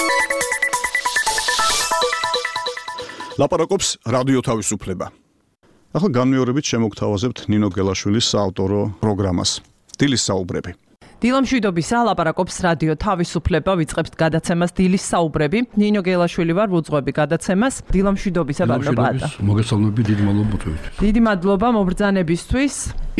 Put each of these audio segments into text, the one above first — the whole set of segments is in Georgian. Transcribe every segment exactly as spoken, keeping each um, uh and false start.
ლაპარაკობს რადიო თავისუფლება. ახლა განმეორებით შემოგთავაზებთ ნინო გელაშვილის საავტორო პროგრამას. დილის საუბრები. დილამშვიდობისა, ლაპარაკობს რადიო თავისუფლება, ვიწყებთ გადაცემას დილის საუბრები. ნინო გელაშვილი ვარ, ვუძღვები გადაცემას. დილამშვიდობისა, ბატონო პაატა. მოგესალმები, დიდი მადლობა თქვით. დიდი მადლობა მობრძანებისთვის.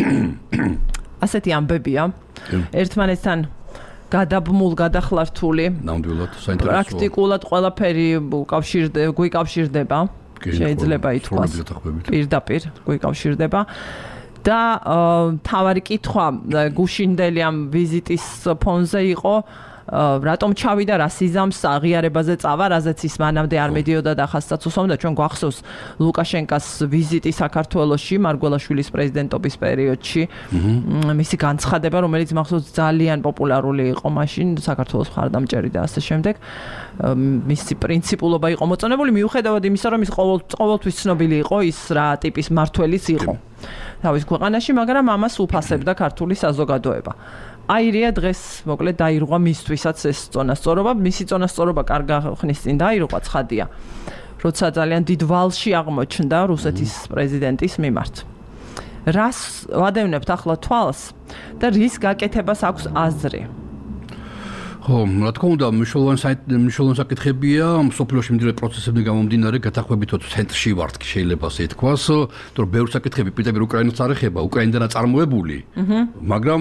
ასეთი ამბებია. ერთმანეთთან გადაბმულ, გადახლართული. ნამდვილად, საინტერესოა. პრაქტიკულად ყველაფერი უკავშირდება, გვიკავშირდება. შეიძლება ითქვას. პირდაპირ გვიკავშირდება. და თავარი კითხვა გუშინდელი ამ ვიზიტის ფონზე იყო, რატომ ჩავიდა, რა სიზამს აღიარებაზე წავა, რაზეც ის მანამდე არ მედიოდა და ხასცაც უსვამდა. ჩვენ გვახსოვს ლუკაშენკას ვიზიტი საქართველოში, მარგველაშვილის პრეზიდენტობის პერიოდში, მისი განცხადება, რომელიც მახსოვს ძალიან პოპულარული იყო მაშინ, საქართველოს მხარდამჭერი და ასე შემდეგ. მისი პრინციპულობა იყო მოწონებული, მიუხედავად იმისა, რომ ის ყოველთვის ცნობილი იყო ის რა ტიპის მმართველიც იყო თავის ქვეყანაში, მაგრამ ამას უფასებდა ქართული საზოგადოება. აირია დღეს მოკლედ დაირღვა მისთვისაც ეს წონასწორობა, მისი წონასწორობა კარგა ხნის წინ დაირღვა, ცხადია, როცა ძალიან დიდ ვალში აღმოჩნდა რუსეთის პრეზიდენტის მიმართ. რას ვადევნებთ ახლა თვალს და რის გაკეთებას აქვს აზრი? ხო, რა თქმა უნდა, მნიშვნელოვანი საკითხებია, სოფლიოში მიმდინარე პროცესებიდან გამომდინარე, გათახვებითო ცენტრში ვართ, შეიძლება ასე ითქვას, რომ ბევრი საკითხები პირდაპირ უკრაინას არ ეხება, უკრაინიდან წარმოებული, მაგრამ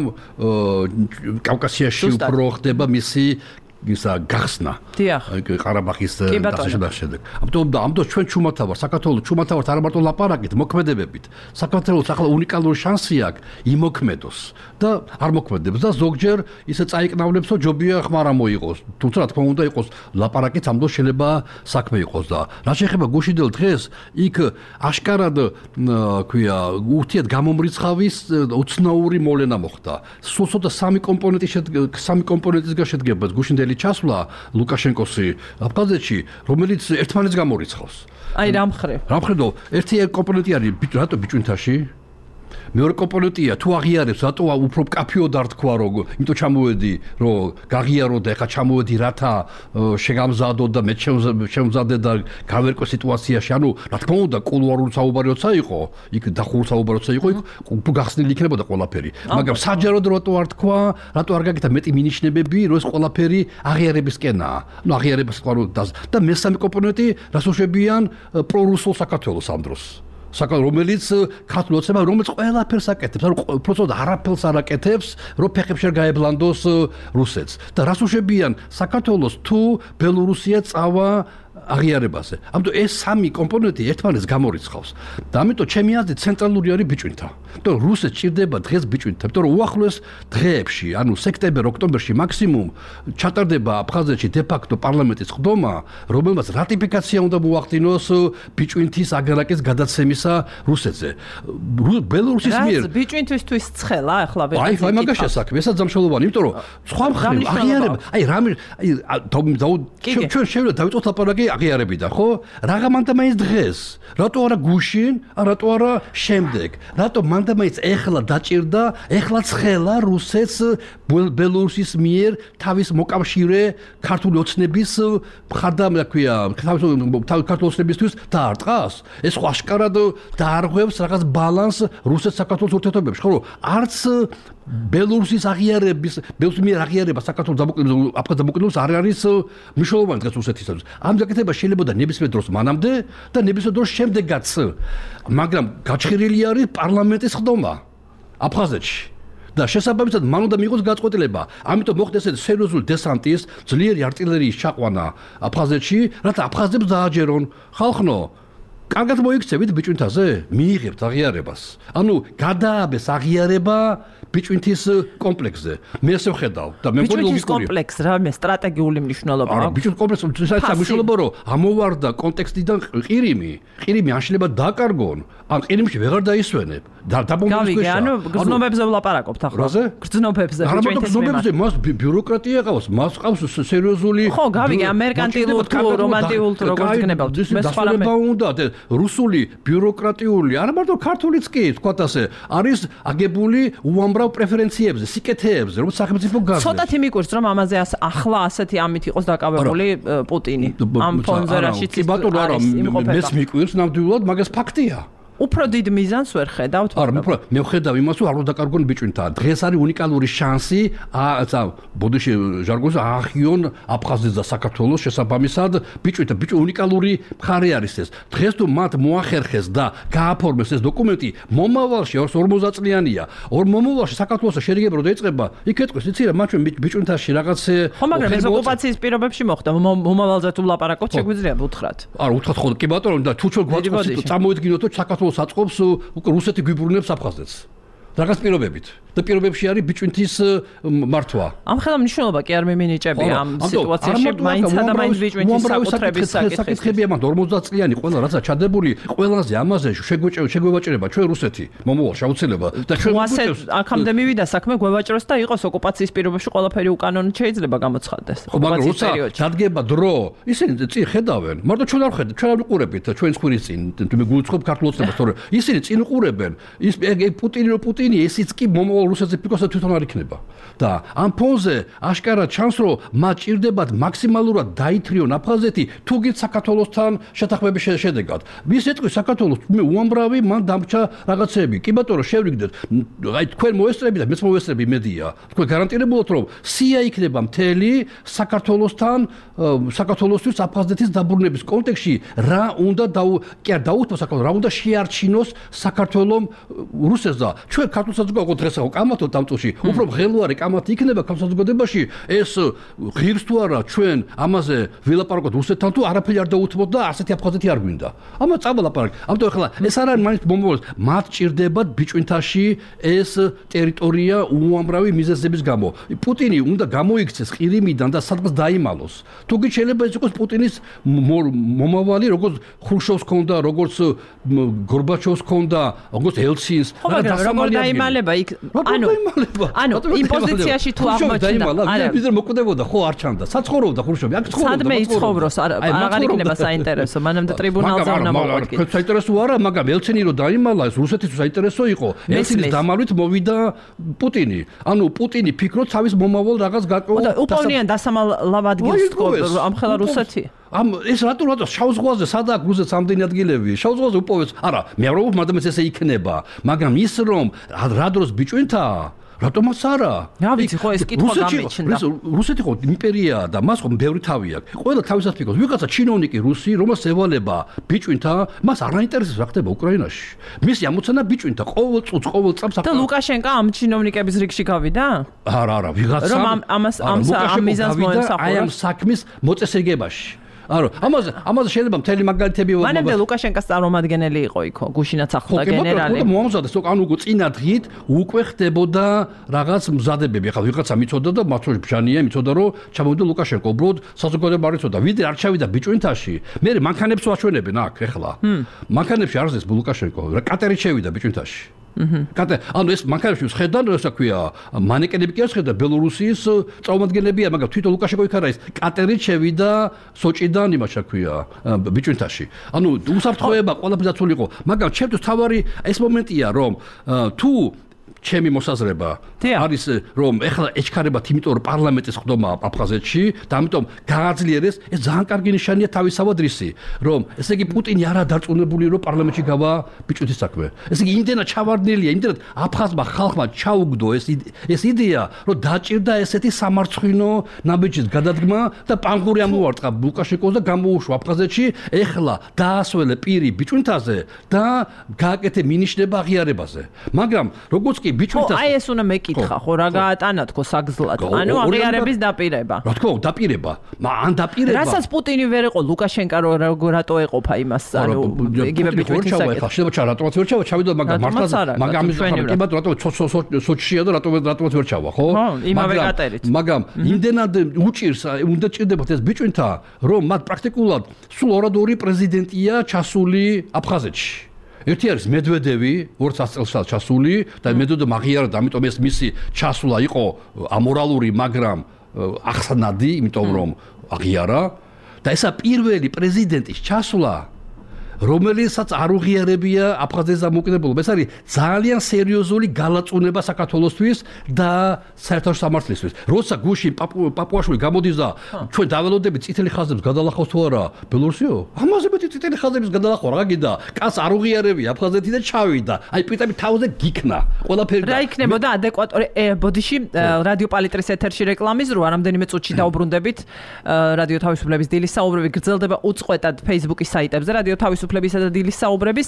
კავკასიაში უფრო ხდება მისი ისა გახსნა. ყარაბაღის დასაშვების შემდეგ. ამიტომ ამიტომ ჩვენ ჩუმათა ვარ, საქართველოს ჩუმათა ვართ არა მარტო ლაპარაკით, მოქმედებებით. საქართველოს ახლა უნიკალური შანსი აქვს იმოქმედოს და არ მოქმედებს და ზოგჯერ ისე წაიკნავლებს, რომ ჯობია ხმარ ამოიღოს. თუმცა რა თქმა უნდა იყოს ლაპარაკით ამ დროს შეიძლება საქმე იყოს და რა შეიძლება გუშინდელ დღეს იქ აშკარად ქვია ურთიერთ გამომრიცხავის უცნაური მოვლენა მოხდა. სულ ცოტა სამი კომპონენტი სამი კომპონენტისგან შედგება გუშინდელი ჩასვლა ლუკაშენკოსი აფხაზეთში, რომელიც ერთმანეთს გამორიცხავს. აი რა მხრივ? რა მხრივ? ერთი კომპონენტი არის რატო ბიჭვინთაში? მეორე კომპონენტია თუ აღიარებს, რატო უფრო კაფეოდ არ თქვა, რომ იმიტომ ჩამოვედი, რომ გაღიარო და ეხა ჩამოვედი რათა შეგამზადო და მე შემზადე და გავერკვე სიტუაციაში. ანუ რა თქმა უნდა, კულუარული საუბარი როცა იყო, იქ დახურული საუბარი როცა იყო, იქ უფრო გახსნილი იქნებოდა ყველაფერი. მაგრამ საჯაროდ რატო არ თქვა, რატო არ გაკეთა მეტი მინიშნებები, რომ ეს ყველაფერი აღიარებისკენაა. ანუ აღიარებას თქვა რომ და მესამე კომპონენტი რასოშებიან პრორუსულ საქართველოს ამ დროს. საკალ რომელიც ქართულ ოცნება რომელიც ყველაფერს აკეთებს, ანუ უბრალოდ არაფერს არ აკეთებს, რომ ფეხებში არ გაებლანდოს რუსეთს. და რას უშვებიან საქართველოს თუ ბელორუსია წავა აღიარებაზე. ამიტომ ეს სამი კომპონენტი ერთმანეთს გამორიცხავს. და ამიტომ ჩემი აზრით ცენტრალური არის ბიჭვინთა. იმიტომ რუსეთს ჭირდება დღეს ბიჭვინთა, იმიტომ რომ უახლოეს დღეებში, ანუ სექტემბერ-ოქტომბერში მაქსიმუმ ჩატარდება აფხაზეთში დე-ფაქტო პარლამენტის ხდომა, რომელმაც რატიფიკაცია უნდა მოახდინოს ბიჭვინთის აგარაკის გადაცემისა რუსეთზე. ბელორუსის მიერ ბიჭვინთისთვის ცხელა ახლა ვერ აი, აი მაგაშია საქმე, ესაც დამშველოვანი, იმიტომ რომ სხვა მხრივ აღიარება, აი რამე აი ჩვენ შევიდა დავიწყოთ ლაპარაკი აღიარებიდან, ხო? რაღა მანდა მაინც დღეს. რატო არა გუშინ, რატო არა შემდეგ? რატო მანდა მაინც ეხლა დაჭირდა, ეხლა ცხელა რუსეთს ბელორუსის მიერ თავის მოკავშირე ქართული ოცნების მხარდა, რა ქვია, ქართული ოცნებისთვის დაარტყას? ეს ხო აშკარად დაარღვევს რაღაც ბალანს რუსეთ საქართველოს ურთიერთობებში, ხო? არც ბელორუსის აღიარების, ბელორუსის მიერ აღიარება საქართველოს დამოუკიდებლობის, აფხაზეთის დამოუკიდებლობის არ არის მნიშვნელოვანი დღეს რუსეთისათვის. ამ საკითხება შეიძლება და ნებისმიერ დროს მანამდე და ნებისმიერ დროს შემდეგაც, მაგრამ გაჩხერილი არის პარლამენტის ხდომა აფხაზეთში. და შესაბამისად მან უნდა მიიღოს გაწყვეტილება. ამიტომ მოხდა ესეთი სერიოზული დესანტის, ძლიერი არტილერიის ჩაყვანა აფხაზეთში, რათა აფხაზებს დააჯერონ. ხალხნო, კარგად მოიქცევით ბიჭვინთაზე, მიიღებთ აღიარებას. ანუ გადააბეს აღიარება ბიჭვინთის კომპლექსზე. მე ესე ვხედავ და მე მგონი ბიჭვინთის კომპლექს რა მე სტრატეგიული მნიშვნელობა აქვს. არა, ბიჭვინთის კომპლექსი საერთოდ მნიშვნელობა რომ ამოვარდა კონტექსტიდან ყირიმი, ყირიმი ან შეიძლება დაკარგონ, ან ყირიმში ვეღარ დაისვენებ. და დაბომბვის გავიგე, ანუ გრძნობებზე ვლაპარაკობთ ახლა. რაზე? გრძნობებზე, ბიჭვინთის გრძნობებზე, მას ბიუროკრატია ყავს, მას ყავს სერიოზული. ხო, გავიგე, ამერკანტილურ თუ რომანტიულ თუ როგორ გქნებავთ. მე სხვა რამე უნდა რუსული ბიუროკრატიული, არა მარტო ქართულიც კი, თქვათ ასე, არის აგებული უამრავ უამრავ პრეფერენციებზე, სიკეთეებზე, რომ სახელმწიფო გაზრდა. ცოტათი მიკვირს, რომ ამაზე ახლა ასეთი ამით იყოს დაკავებული პუტინი. ამ ფონზე რაშიც ის არის იმყოფება. მეს მიკვირს ნამდვილად, მაგას ფაქტია. უფრო დიდ მიზანს ვერ ხედავთ. არა, უფრო მე ვხედავ იმას, რომ არ უნდა დაკარგონ ბიჭუნთა. დღეს არის უნიკალური შანსი, აა, ბოდიში ჟარგონზე აახიონ აფხაზეთს და საქართველოს შესაბამისად ბიჭუნთა. ბიჭუ უნიკალური მხარე არის ეს. დღეს თუ მათ მოახერხეს და გააფორმეს ეს დოკუმენტი, მომავალში ორმოცდაათ წლიანია. ორ მომავალში საქართველოს შერიგება რო დაიწყება, იქ ეთქვის, იცი რა, მათ ბიჭუნთაში რაღაც ხო, მაგრამ ეს ოკუპაციის პირობებში მოხდა. მომავალზე თუ ვლაპარაკობთ, შეგვიძლია უთხრათ. არა, უთხრათ ხო, კი ბატონო, და თუ ჩვენ გვაწყობს, წამოედგინოთ, რომ საქართველოს აწყობს რუსეთი გვიბრუნებს აფხაზეთს. რაღაც პირობებით. და პირობებში არის ბიჭვინთის მართვა. ამ ხელა მნიშვნელობა კი არ მიმინიჭები ამ სიტუაციაში, მაინც და მაინც ბიჭვინთის საკუთრების საკითხები ამ ორმოცდაათ წლიანი ყველა რაცა ჩადებული, ყველაზე ამაზე შეგვევაჭრება ჩვენ რუსეთი. მომავალ შეუცილება და ჩვენ ვასეთ აქამდე მივიდა საქმე გვევაჭროს და იყოს ოკუპაციის პირობებში ყველაფერი უკანონოდ შეიძლება გამოცხადდეს. ოკუპაციის პერიოდში დადგება დრო, ისინი წინ ხედავენ, მაგრამ ჩვენ არ ხედავთ, ჩვენ არ ვიყურებით ჩვენს ხვირის წინ, მე გულწრფობ ქართულოცნებას, თორე ისინი წინ უყურებენ. ის პუტინი რო პუტინი ესიც კი მომავალ რუსეთზე ფიქრობთ თვითონ არ იქნება. და ამ ფონზე აშკარად ჩანს, რომ მათ ჭირდებათ მაქსიმალურად დაითრიონ აფხაზეთი თუგით საქართველოსთან შეთანხმების შედეგად. ვის ეტყვის საქართველოს მე უამრავი მან დამრჩა რაღაცები. კი ბატონო, შევრიგდეთ. აი თქვენ მოესწრებით და მეც მოესწრები იმედია. თქვენ გარანტირებულად რომ სია იქნება მთელი საქართველოსთან საქართველოსთვის აფხაზეთის დაბრუნების კონტექსტში რა უნდა კი არ დაუთმოს საქართველოს, რა უნდა შეარჩინოს საქართველოს რუსეთს და ჩვენ ქართულ საზოგადოებას დღეს კამათო დამწუში უფრო ღელვარი კამათი იქნება ქართულ საზოგადოებაში ეს ღირს თუ არა ჩვენ ამაზე ვილაპარაკოთ რუსეთთან თუ არაფერი არ დაუთმოთ და ასეთი აფხაზეთი არ გვინდა ამას წავალაპარაკ ამიტომ ახლა ეს არ არის მაინც მომავალ მათ ჭირდებათ ბიჭვინთაში ეს ტერიტორია უამრავი მიზეზების გამო პუტინი უნდა გამოიქცეს ყირიმიდან და სადღაც დაიმალოს თუ კი შეიძლება ეს იყოს პუტინის მომავალი როგორც ხრუშოვს ქონდა როგორც გორბაჩოვს ქონდა როგორც ელცინს და როგორ დაიმალება იქ ანუ ანუ იმ პოზიციაში თუ აღმოჩნდა არა ვიზერ მოკვდებოდა ხო არ ჩანდა საცხოვრობდა ხრუშოვი აქ ცხოვრობდა სადმე იცხოვროს აღარ იქნება საინტერესო მანამდე ტრიბუნალზე უნდა მოვაკეთო ხო საინტერესო არა მაგრამ ელცინი რო დაიმალა ეს რუსეთისთვის საინტერესო იყო ელცინის დამალვით მოვიდა პუტინი ანუ პუტინი ფიქრობს თავის მომავალ რაღაც გაკო და უპოვნიან დასამალავ ადგილს თქო ამ ხელა რუსეთი ამ ეს რატო რატო შავ ზღვაზე სადაა რუსეთს ამდენი ადგილები შავ ზღვაზე უპოვეს არა მე არ ვუყურებ მაგრამ ესე იქნება მაგრამ ის რომ რა დროს ბიჭვინთა რატომაც არა რა ვიცი ხო ეს კითხვა გამიჩნდა რუსეთი ხო იმპერიაა და მას ხო ბევრი თავი აქვს ყველა თავისად ფიქრობს ვიღაცა ჩინოვნიკი რუსი რომელს ევალება ბიჭვინთა მას არ აინტერესებს რა ხდება უკრაინაში მისი ამოცანა ბიჭვინთა ყოველ წუთს ყოველ წამს და ლუკაშენკო ამ ჩინოვნიკების რიგში გავიდა არა არა ვიღაცა რომ ამას ამ ამ მიზანს მოემსახურა აი ამ საქმის მოწესრიგებაში არა ამაზე ამაზე შეიძლება მთელი მაგალითები ვამბობ მანამდე ლუკაშენკოს წარმომადგენელი იყო იქო გუშინაც ახლდა გენერალი ხო მომზადდა სულ ანუ უკვე წინა დღით უკვე ხდებოდა რაღაც მზადებები ახლა ვიღაცა მიწოდა და მათოში ბჟანია მიწოდა რომ ჩამოვიდა ლუკაშენკო უბრალოდ საზოგადოება არ იცოდა ვიდრე არ ჩავიდა ბიჭვინთაში მე მანქანებს ვაჩვენებენ აქ ახლა მანქანებში არ ზეს ლუკაშენკო კატერი შევიდა ბიჭვინთაში კატე ანუ ეს მანქანებში შედან რა ქვია მანეკენები კი არ შედან ბელორუსიის წარმომადგენლებია მაგრამ თვითონ ლუკაშენკო იქ არა ის კატერი შევიდა სოჭიდან იმას ქვია ბიჭვინთაში ანუ უსაფრთხოება ყველაფერს დაცულიყო მაგრამ ჩემთვის თავარი ეს მომენტია რომ თუ ჩემი მოსაზრება არის რომ ეხლა ეჩქარებათ იმიტომ რომ პარლამენტის ხდომა აფხაზეთში და ამიტომ გააძლიერეს ეს ძალიან კარგი ნიშანია თავისავად რისი რომ ესე იგი პუტინი არა დარწმუნებული რომ პარლამენტში გავა ბიჭვინთის საქმე ესე იგი იმდენად ჩავარდნილია იმდენად აფხაზმა ხალხმა ჩაუგდო ეს ეს იდეა რომ დაჭირდა ესეთი სამარცხვინო ნაბიჯის გადადგმა და პანგური ამოვარტყა ლუკაშენკოს და გამოუშვა აფხაზეთში ეხლა დაასველე პირი ბიჭვინთაზე და გააკეთე მინიშნება აღიარებაზე მაგრამ როგორც კი ბიჭვინთას აი ეს უნდა მეკითხა ხო რა გაატანა თქო საგზლად ანუ აღიარების დაპირება რა თქო დაპირება ან დაპირება რასაც პუტინი ვერ იყო ლუკაშენკო რატო ეყოფა იმას ანუ იგივე ბიჭვინთის საკითხი შეიძლება ჩა რატომაც ვერ ჩავა ჩავიდა მაგრამ მართლა მაგრამ ამის კი ბატონო რატო სოჩშია და რატო რატომაც ვერ ჩავა ხო იმავე კატერით მაგრამ იმდენად უჭირს უნდა ჭირდებათ ეს ბიჭვინთა რომ მათ პრაქტიკულად სულ ორადორი პრეზიდენტია ჩასული აფხაზეთში ერთი არის მედვედევი ორ წელსაც ჩასული და მედვედევი აღიარა და ამიტომ ეს მისი ჩასვლა იყო ამორალური მაგრამ ახსნადი იმიტომ რომ აღიარა და ესა პირველი პრეზიდენტის ჩასვლა რომელსაც არ უღიარებია აფხაზეთის დამოუკიდებლობა. ეს არის ძალიან სერიოზული გალაწუნება საქართველოსთვის და საერთაშორისო სამართლისთვის. როცა გუშინ პაპუაშვილი გამოდის და ჩვენ დაველოდებით წითელი ხაზებს გადალახავს თუ არა ბელორუსიო? ამაზე მეტი წითელი ხაზების გადალახვა რა გინდა? კაც არ უღიარებია აფხაზეთი და ჩავიდა. აი პირდაპირ თავზე გიქნა. ყველაფერი რა იქნებოდა ადეკვატური ბოდიში რადიო პალიტრის ეთერში რეკლამის რო რამდენიმე წუთში დაუბრუნდებით რადიო თავისუფლების დილის საუბრები გრძელდება უწყვეტად Facebook-ის საიტებზე რადიო თავისუფლებისა და დილის საუბრების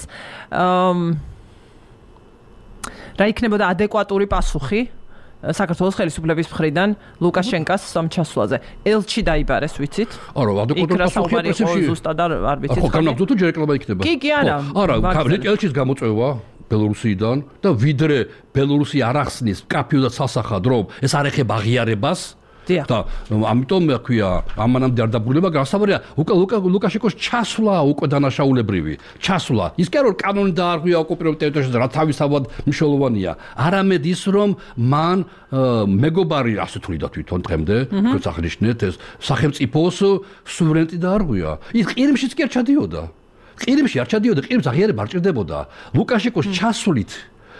რა იქნებოდა ადეკვატური პასუხი საქართველოს ხელისუფლების მხრიდან ლუკაშენკას სამჩასვლაზე. ელჩი დაიბარეს, ვიცით? არა, ადეკვატური პასუხია პრესებში. ზუსტად არ ვიცით. ხო, განაგზო თუ ჯერ რეკლამა იქნება. კი, კი, არა. არა, ელჩის გამოწვევა ბელორუსიიდან და ვიდრე ბელორუსი არ ახსნის კაფეო და ცალსახად რომ ეს არ ეხება აღიარებას და ამიტომ მე ქვია ამანამდე არ დაბრუნება განსხვავებია ლუკაშენკოს ჩასვლა უკვე დანაშაულებრივი ჩასვლა ის კი არ რომ კანონი დაარღვია ოკუპირებულ ტერიტორიაზე რა თავისთავად მნიშვნელოვანია არამედ ის რომ მან მეგობარი ასე თვლიდა თვითონ დღემდე თქვენ აღნიშნეთ ეს სახელმწიფოს სუვერენიტეტი დაარღვია ის ყირიმშიც კი არ ჩადიოდა ყირიმში არ ჩადიოდა ყირიმს აღიარება არ ჭირდებოდა ლუკაშენკოს ჩასვლით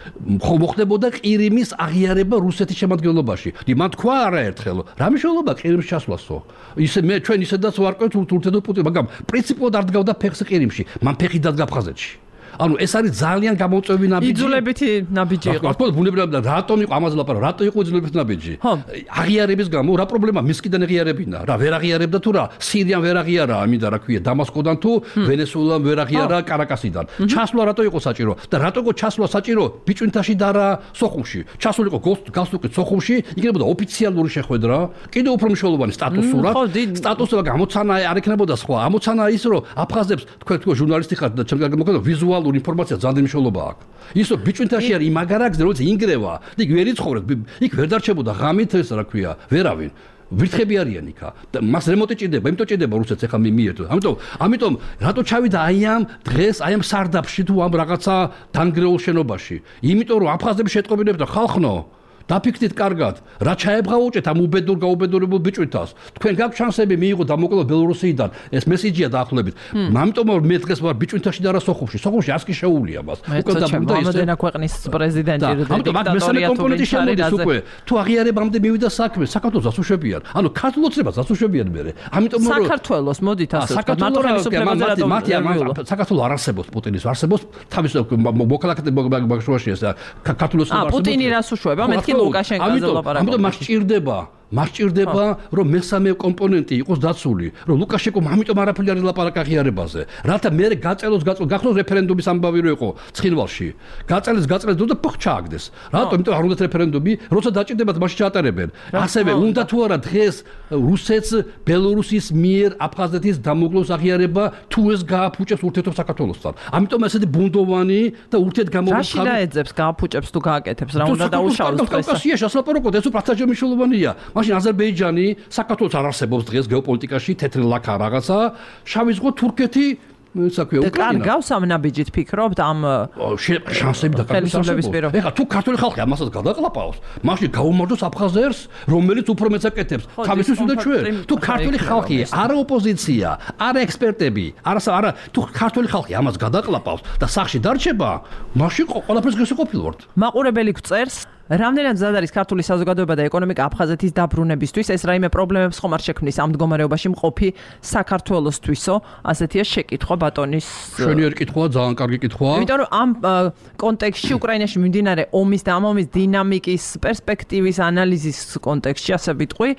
მოხდებოდა ყირიმის აღიარება რუსეთის შემადგენლობაში. მან თქვა არაერთხელ, რა მნიშვნელობა ყირიმის ჩასვლასო? ისე მე ჩვენ ისედაც ვარკვევთ თურქეთო პუტინს, მაგრამ პრინციპულად არ დგავდა ფეხს ყირიმში. მან ფეხი დადგა აფხაზეთში. ანუ ეს არის ძალიან გამოწვევი ნაბიჯი. იძულებითი ნაბიჯი იყო. ხო, ბუნებრივად რატომ იყო ამაზე ლაპარაკი? რატო იყო იძულებითი ნაბიჯი? აღიარების გამო რა პრობლემა მისკიდან აღიარებინა? რა ვერ აღიარებდა თუ რა? სირიამ ვერ აღიარა, ამიდა რა ქვია, დამასკოდან თუ ვენესუელამ ვერ აღიარა კარაკასიდან. ჩასვლა რატო იყო საჭირო? და რატო იყო ჩასვლა საჭირო ბიჭვინთაში და რა სოხუმში? ჩასულიყო გასტუკი სოხუმში, იქნებოდა ოფიციალური შეხვედრა, კიდევ უფრო მნიშვნელოვანი სტატუსურად. სტატუსება გამოცანა არ იქნებოდა სხვა. ამოცანა ის რომ აფხაზებს თქვენ თქვენ ჟურნალისტი ხართ და ჩემ გამოგონდა ვიზუალ ინფორმაცია ძალიან მნიშვნელობა აქვს. ის რომ ბიჭვინთაში არის იმაგარაგზე, როცა ინგრევა, იქ ვერ იცხოვრეთ, იქ ვერ დარჩებოდა ღამით ეს რა ქვია, ვერავინ. ვირთხები არიან იქა. და მას რემონტი ჭირდება, იმიტომ ჭირდება რუსეთს ახლა მიერთო. ამიტომ, ამიტომ რატო ჩავიდა აი ამ დღეს, აი ამ სარდაფში თუ ამ რაღაცა დანგრეულ შენობაში? იმიტომ რომ აფხაზები შეტყობინებდა ხალხნო. დაფიქრდით კარგად, რა ჩაებღაუჭეთ ამ უბედურ გაუბედურებულ ბიჭვინთას. თქვენ გაქვთ შანსები მიიღო დამოკლება ბელორუსიიდან. ეს მესიჯია დაახლოებით. ამიტომ მე დღეს ვარ ბიჭვინთაში და რა სოხუმში. სოხუმში ასკი შეუულია მას. უკვე დაბრუნდა ის. ამოდენა ქვეყნის პრეზიდენტი ამიტომ მაგ მესამე კომპონენტი შემოდის უკვე. თუ აღიარებამდე მივიდა საქმე, საქართველოს ასუშვებიან. ანუ ქართულოცნებას ასუშვებიან მე. ამიტომ რომ საქართველოს მოდით ასე ვთქვათ, მათო ხელისუფლებაზე რატომ მათი საქართველოს არ არსებობს პუტინის არსებობს თავის მოქალაქეთა ბაგშუაში ეს ქართულოცნება არსებობს. ა პუტინი რას უშვება? მეთქი ლუკაშენკოზე ლაპარაკობ. ამიტომ მას ჭირდება მას ჭირდება რომ მესამე კომპონენტი იყოს დაცული, რომ ლუკაშენკომ ამიტომ არაფერი არ ელაპარაკა აღიარებაზე. რათა მე გაწელოს გაწელოს გახსოვს რეფერენდუმის ამბავი რო იყო ცხინვალში. გაწელეს გაწელეს და ფხ ჩააგდეს. რატომ? იმიტომ არ უნდათ რეფერენდუმი, როცა დაჭირდებათ მაშინ ჩაატარებენ. ასევე უნდა თუ არა დღეს რუსეთს ბელორუსის მიერ აფხაზეთის დამოკლოს აღიარება თუ ეს გააფუჭებს ურთიერთობას საქართველოსთან. ამიტომ ესეთი ბუნდოვანი და ურთიერთგამოვარდნი რაში დაეძებს გააფუჭებს თუ გააკეთებს რა უნდა დაუშავოს დღეს? კავკასიაში ასლაპარაკოთ, ეს უფრო მნიშვნელოვანია. მაშინ აზერბაიჯანი საქართველოს არ არსებობს დღეს გეოპოლიტიკაში თეთრი ლაქა რაღაცა შავი ზღვა თურქეთი საქმე უკრაინა. და კარგავს ამ ნაბიჯით ფიქრობთ ამ შანსები და ხელისუფლების პირო. ეხლა თუ ქართული ხალხი ამასაც გადაყლაპავს, მაშინ გაუმარჯოს აფხაზერს, რომელიც უფრო მეც აკეთებს. თავისთვის უნდა ჩვენ. თუ ქართული ხალხი არა ოპოზიცია, არა ექსპერტები, არა არა თუ ქართული ხალხი ამას გადაყლაპავს და სახში დარჩება, მაშინ ყველაფერს გასაყოფილვართ. მაყურებელი გწერს რამდენად მზად არის ქართული საზოგადოება და ეკონომიკა აფხაზეთის დაბრუნებისთვის? ეს რაიმე პრობლემებს ხომ არ შექმნის ამ მდგომარეობაში მყოფი საქართველოსთვისო? ასეთია შეკითხვა ბატონის. შვენიერი კითხვაა, ძალიან კარგი კითხვაა. იმიტომ რომ ამ კონტექსტში უკრაინაში მიმდინარე ომის და ამ ომის დინამიკის პერსპექტივის ანალიზის კონტექსტში ასე ვიტყვი,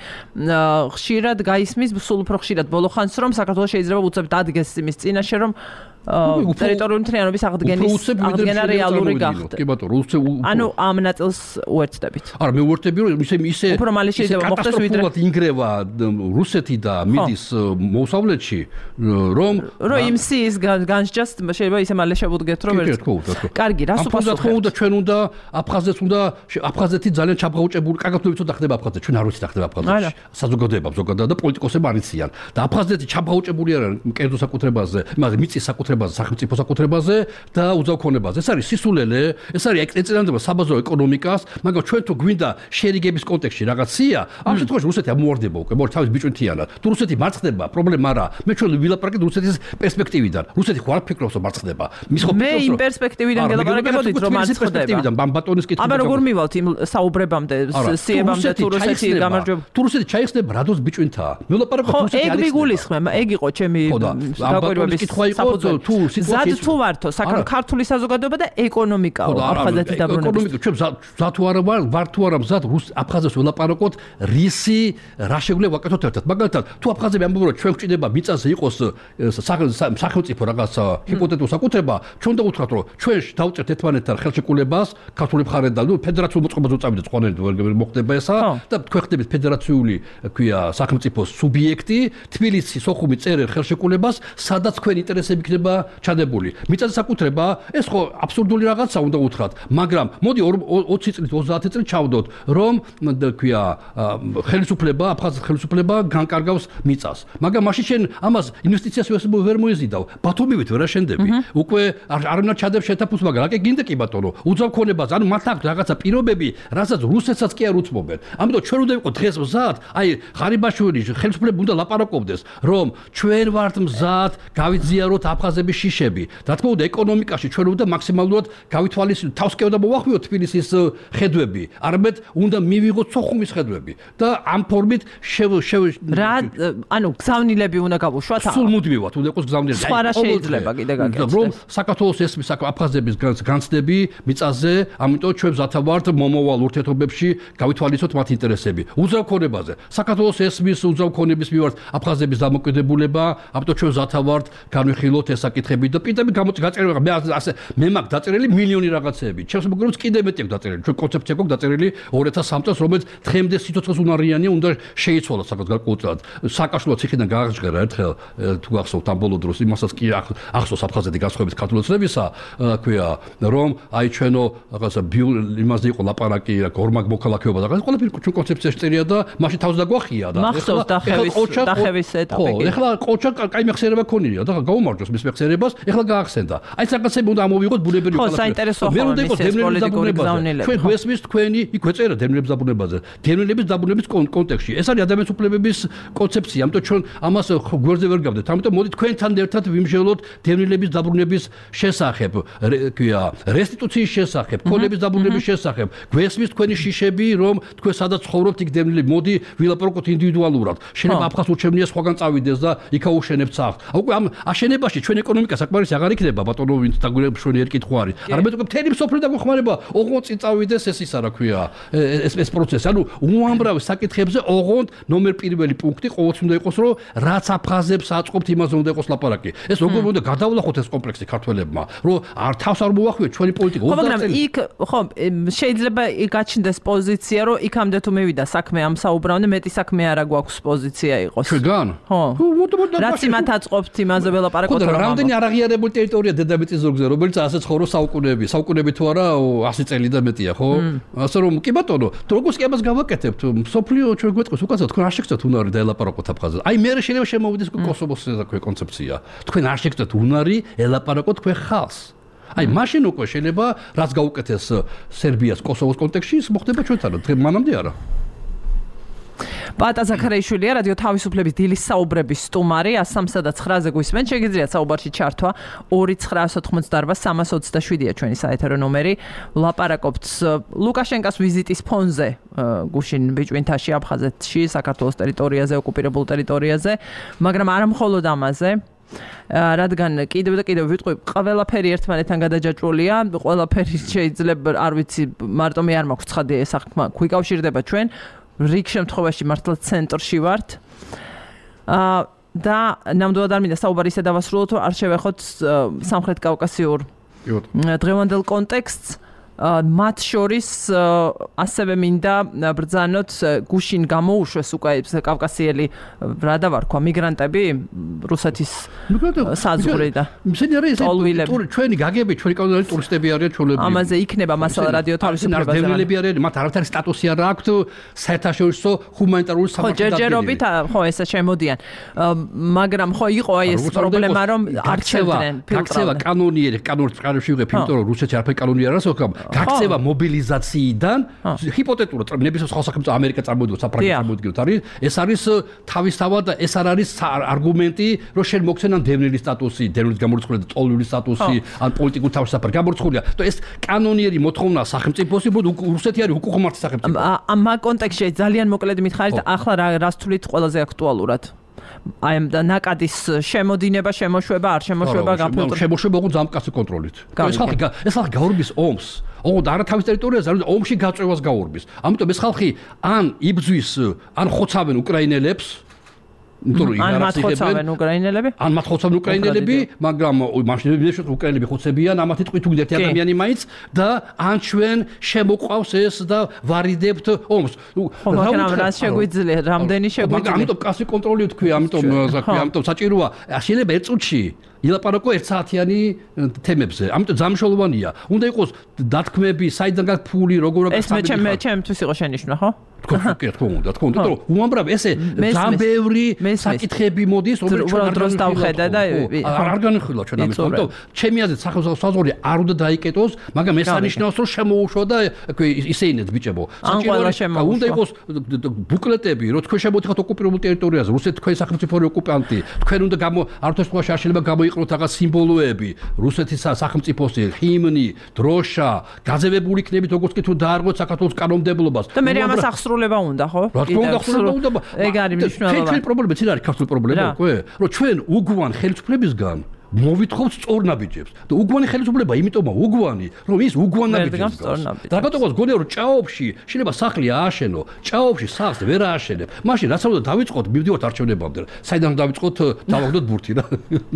ხშირად გაისმის, სულ უფრო ხშირად ბოლო ხანს რომ საქართველოს შეიძლება უცებ დადგეს იმის წინაშე რომ ტერიტორიული მთლიანობის აღდგენის აღდგენა რეალური გახდა. კი ბატონო, რუსე ანუ ამ ნაწილს უერთდებით. არა, მე უერთდები რომ ისე ისე უფრო მალე შეიძლება მოხდეს ვიდრე ინგრევა რუსეთი და მიდის მოსავლეთში რომ რომ იმ სიის განსჯას შეიძლება ისე მალე შევუდგეთ რომ ერთ. კარგი, რას უპასუხებთ? ხო უნდა ჩვენ უნდა აფხაზეთს უნდა აფხაზეთი ძალიან ჩაბღაუჭებული, კარგად ვიცით ხდება აფხაზეთი, ჩვენ არ ვიცით ხდება აფხაზეთში. საზოგადოება ზოგადად და პოლიტიკოსები არ იციან. და აფხაზეთი ჩაბღაუჭებული არიან კერძო საკუთრებაზე, მაგრამ მიწის საკუთრებაზე საკუთრებაზე, სახელმწიფო საკუთრებაზე და უძავქონებაზე. ეს არის სისულელე, ეს არის ეწინააღმდება საბაზრო ეკონომიკას, მაგრამ ჩვენ თუ გვინდა შერიგების კონტექსტში რაღაცია, ამ შემთხვევაში რუსეთი ამოვარდება უკვე, მოდი თავის ბიჭუნთიანად. თუ რუსეთი მარცხდება, პრობლემა არა. მე ჩვენ ვილაპარაკეთ რუსეთის პერსპექტივიდან. რუსეთი ხო არ ფიქრობს რომ მარცხდება. მის ხო მე იმ პერსპექტივიდან გელაპარაკებოდით რომ მარცხდება. ბატონის კითხვა. აბა როგორ მივალთ იმ საუბრებამდე, სიებამდე თუ რუსეთი გამარჯვება. თუ რუსეთი ჩაიხსნება, რადოს ბიჭუნთაა. მე ვილაპარაკობ რუსეთი არის. ეგ მიგულისხმებ, ეგ იყო ჩემი გაკვირვების საფუძველი. თუ სიტუაცია ზად თუ ვართო, ქართული საზოგადოება და ეკონომიკაო, აფხაზეთის დაბრუნების. ეკონომიკა ჩვენ ზად თუ არა ვარ, ვარ თუ არა ზად რუს აფხაზებს ვილაპარაკოთ, რისი რა შეგვიძლია ვაკეთოთ ერთად. მაგალითად, თუ აფხაზები ამბობენ რომ ჩვენ გვჭირდება მიწაზე იყოს სახელმწიფო რაღაც ჰიპოთეტური საკუთრება, ჩვენ და უთხრათ რომ ჩვენ დავწერთ ერთმანეთთან ხელშეკრულებას, ქართული მხარე და ნუ ფედერაციულ მოწყობაზე წავიდეთ ყველანი ვერ მოხდება ესა და თქვენ ხდებით ფედერაციული ქვია სახელმწიფო სუბიექტი, თბილისის სოხუმი წერენ ხელშეკრულებას, სადაც თქვენ ინტერესები იქნება ჩადებული. მიწაზე საკუთრება, ეს ხო აბსურდული რაღაცა უნდა უთხრათ, მაგრამ მოდი ოცი წლით, ოცდაათი წლით ჩავდოთ, რომ ქვია ხელისუფლება, აფხაზეთის ხელისუფლება განკარგავს მიწას. მაგრამ მაშინ შენ ამას ინვესტიციას ვერ მოიზიდავ. ბათუმივით ვერ აშენდები. უკვე არ უნდა ჩადებ შეთაფუს, მაგრამ აკე გინდა კი ბატონო, უძავქონებას, ანუ მათ აქვს რაღაცა პირობები, რასაც რუსეთსაც კი არ უცმობენ. ამიტომ ჩვენ უნდა ვიყოთ დღეს მზად, აი ღარიბაშვილი ხელისუფლება უნდა ლაპარაკობდეს, რომ ჩვენ ვართ მზად, გავიძიაროთ აფხაზების შიშები. რა თქმა უნდა, ეკონომიკაში ჩვენ უნდა მაქსიმალურად გავითვალისწინოთ, თავს კი უნდა მოვახვიოთ თბილისის ხედვები, არამედ უნდა მივიღოთ სოხუმის ხედვები და ამ ფორმით შევ რა ანუ გზავნილები უნდა გავუშვათ? სულ მუდმივად უნდა იყოს გზავნილები. სხვა რა შეიძლება კიდე გაკეთდეს? რომ საქართველოს ესმის აფხაზების განცდები მიწაზე, ამიტომ ჩვენ მზათა ვართ მომავალ ურთიერთობებში გავითვალისწინოთ მათ ინტერესები. უძავქონებაზე. საქართველოს ესმის უძავქონების მიმართ აფხაზების დამოკიდებულება, ამიტომ ჩვენ მზათა ვართ განვიხილოთ ეს საკითხები და პირდაპირ გაწერილი მე ასე მე მაქვს დაწერილი მილიონი რაღაცეები. ჩემს მეგობრებს კიდე მეტი აქვს დაწერილი. ჩვენ კონცეფცია გვაქვს დაწერილი ორი ათას სამ წელს, რომელიც დღემდე სიცოცხლეს უნარიანია, უნდა შეიცვალოს საკაც გარკვეულად. სააკაშვილო ციხიდან გააღჟღერა ერთხელ თუ გახსოვთ ამ ბოლო დროს იმასაც კი ახსოვს აფხაზეთი განსხვავებით ქართულოცნებისა, ქვია, რომ აი ჩვენო რაღაცა იმაზე იყო ლაპარაკი, გორმაგ მოქალაქეობა და რაღაც ყველაფერი ჩვენ კონცეფციაში წერია და მაშინ თავს დაგვახია და ახსოვს დახევის დახევის ეტაპი. ეხლა ყოჩა კაი მეხსიერება ქონია და გაუმარჯოს მის მეხსიერებას, ეხლა გაახსენდა. აი საკაცები უნდა ამოვიღოთ ბუნებრივი ყველაფერი. ხო, საინტერესოა მე უნდა იყოს დევნილების დაბრუნებაზე. ჩვენ გვესმის თქვენი იქ ვეწერა დევნილების დაბრუნებაზე. დევნილების დაბრუნების კონტექსტში. ეს არის ადამიანის უფლებების კონცეფცია, ამიტომ ჩვენ ამას გვერდზე ვერ გავდეთ. ამიტომ მოდი თქვენთან ერთად ვიმსჯელოთ დევნილების დაბრუნების შესახებ, ქვია, რესტიტუციის შესახებ, ქონების დაბრუნების შესახებ. გვესმის თქვენი შიშები, რომ თქვენ სადაც ცხოვრობთ, იქ დევნილები, მოდი ვილაპარაკოთ ინდივიდუალურად. შეიძლება აფხაზ ურჩევნია სხვაგან წავიდეს და იქა უშენებთ სახლს. უკვე ამ აშენებაში ჩვენ ეკონომიკა საკმარისი აღარ იქნება, ბატონო, ვინც დაგვირებული ერთი კითხვა არის. არამედ უკვე მთელი მსოფლიო დაგვეხმარება, ოღონდ წინ წავიდეს ეს ისა რა ქვია, ეს ეს პროცესი. ანუ უამრავ საკითხებზე ოღონდ ნომერ პირველი პუნქტი ყოველთვის უნდა იყოს, რომ რაც აფხაზებს აწყობთ, იმაზე უნდა იყოს ლაპარაკი. ეს როგორ უნდა გადავლახოთ ეს კომპლექსი ქართველებმა, რომ არ თავს არ მოვახვიოთ ჩვენი პოლიტიკა. ხო, მაგრამ იქ ხო შეიძლება გაჩნდეს პოზიცია, რომ იქამდე თუ მივიდა საქმე ამ საუბრამდე, მეტი საქმე არა გვაქვს პოზიცია იყოს. ჩვენგან? ხო. რაც იმათ აწყობთ, იმაზე ველაპარაკოთ. ხო, რამდენი არაღიარებული ტერიტორია დედამიწის ზურგზე, რომელიც ასე ცხოვრობს საუკუნეები, საუკუნეები თუ არა ასი წელი და მეტია, ხო? ასე რომ კი ბატონო, როგორც კი ამას გავაკეთებთ, სოფლიო ჩვენ გვეტყვის უკაცრავ, თქვენ არ შეგწევთ უნარი დაელაპარაკოთ აფხაზებს. აი მე შეიძლება შემოვიდეს კოსოვოს ეს კონცეფცია. თქვენ არ შეგწევთ უნარი ელაპარაკოთ თქვენ ხალხს. აი მაშინ უკვე შეიძლება რაც გაუკეთეს სერბიას კოსოვოს კონტექსტში, ის მოხდება ჩვენთან, მანამდე არა. პატა ზაქარაიშვილია, რადიო თავისუფლების დილის საუბრების სტუმარი, ასამსა და ცხრაზე გვისმენთ. შეგიძლიათ საუბარში ჩართვა ორი ცხრა ოცდაოთხმოცდაარბა სამას ოცდაშვიდია ჩვენი საეთერო ნომერი. ვლაპარაკობთ ლუკაშენკას ვიზიტის ფონზე გუშინ ბიჭვინთაში, აფხაზეთში, საქართველოს ტერიტორიაზე, ოკუპირებულ ტერიტორიაზე, მაგრამ არა მხოლოდ ამაზე. რადგან კიდევ და კიდევ ვიტყვი, ყველაფერი ერთმანეთთან გადაჯაჭვულია, ყველაფერი შეიძლება, არ ვიცი, მარტო მე არ მაქვს ცხადი ეს საქმე გვიკავშირდება ჩვენ. რიგ შემთხვევაში მართლა ცენტრში ვართ. აა და ნამდვილად არ მინდა საუბარი ისე დავასრულოთ, რომ არ შევეხოთ სამხრეთ კავკასიურ დღევანდელ კონტექსტს. მათ შორის ასევე მინდა ბრძანოთ გუშინ გამოუშვეს უკვე კავკასიელი რა დავარქვა მიგრანტები რუსეთის საზღვრიდან. მსენი არის ჩვენი გაგები, ჩვენი კანონიერი ტურისტები არიან ჩვენები. ამაზე იქნება მასალა რადიო თავისუფლებაზე. დევნილები არიან, მათ არავითარი სტატუსი არ აქვთ საერთაშორისო ჰუმანიტარული სამართლის დადგენილი. ხო, ჯერჯერობით ხო ესე შემოდიან. მაგრამ ხო იყო აი ეს პრობლემა რომ არჩევდნენ გაქცევა კანონიერი კანონის წყარებში ვიღებ, იმიტომ რომ რუსეთში არაფერი კანონიერი არ არის, გაქცევა მობილიზაციიდან ჰიპოთეტურად ნებისმიერ სხვა სახელმწიფო ამერიკა წარმოვიდგინოთ, საფრანგეთი წარმოვიდგინოთ, არის ეს არის თავისთავად ეს არ არის არგუმენტი, რომ შენ მოგცენ ან დევნილის სტატუსი, დევნილის გამორიცხული და ტოლული სტატუსი, ან პოლიტიკური თავისუფლება გამორიცხულია. და ეს კანონიერი მოთხოვნა სახელმწიფოსი, რუსეთი არის უკუღმართი სახელმწიფო. ამ კონტექსტში ძალიან მოკლედ მითხარით, ახლა რას თვლით ყველაზე აქტუალურად? აი ამ ნაკადის შემოდინება, შემოშვება, არ შემოშვება გაფილტრება. შემოშვება უკვე ძამკაცი კონტროლით. ეს ხალხი ეს ხალხი გაურბის ომს. ო და არა თავის ტერიტორიაზე, არამედ ომში გაწევას გაურბის. ამიტომ ეს ხალხი ან იბძვის, ან ხოცავენ უკრაინელებს. ან მათ ხოცავენ უკრაინელები? ან მათ ხოცავენ უკრაინელები, მაგრამ მაშინ უკრაინელები ხოცებიან, ამათი ტყვით უკვე ერთი ადამიანი მაინც და ან ჩვენ შემოყვავს ეს და ვარიდებთ ომს. მაგრამ რა შეგვიძლია, რამდენი შეგვიძლია? ამიტომ კასი კონტროლი თქვი, ამიტომ საქმე, ამიტომ საჭიროა შეიძლება ერთ წუთში ილაპარაკო ერთ საათიანი თემებზე. ამიტომ ძამშოლოვანია. უნდა იყოს დათქმები, საიდან გაქვს ფული, როგორ აქვს ეს მე ჩემთვის იყო შენიშვნა, ხო? თქვენ თქო უნდა, თქო უნდა, რომ უამრავ ესე ძალიან ბევრი საკითხები მოდის, რომელიც ჩვენ არ დროს დავხედა და არ განხილვა ჩვენ ამის. ამიტომ ჩემი აზრით სახელმწიფო არ უნდა დაიკეტოს, მაგრამ ეს არნიშნავს, რომ შემოუშვა და ისეინეთ ბიჭებო. საჭიროა უნდა იყოს ბუკლეტები, რომ თქვენ შემოდიხართ ოკუპირებულ ტერიტორიაზე, რუსეთი თქვენი სახელმწიფო ოკუპანტი, თქვენ უნდა გამო არც სხვა შეიძლება გამოიყენოთ რაღაც სიმბოლოები, რუსეთის სახელმწიფოსი, ჰიმნი, დროშა, გაძევებული იქნებით როგორც კი თუ დაარღვეთ საქართველოს კანონმდებლობას. და მე ამას ახსრულება უნდა, ხო? რა თქმა უნდა, ახსრულება უნდა. ეგ არის მნიშვნელოვანი. ჩვენი პრობლემა ცირ არის ქართული პრობლემა უკვე, რომ ჩვენ უგვან ხელისუფლებისგან მოვითხოვთ სწორნაბიჯებს და უგვანი ხელისუფლება იმიტომაა უგვანი, რომ ის უგვანაბიჯებს გავს. რაგატოღაც გონია რომ ჭაობში შეიძლება სახლი ააშენო, ჭაობში სახლს ვერ ააშენებ. მაშინ რაც უნდა დავიწყოთ, მივდივართ არჩევნებამდე. საიდან დავიწყოთ, დავაგდოთ ბურთი რა.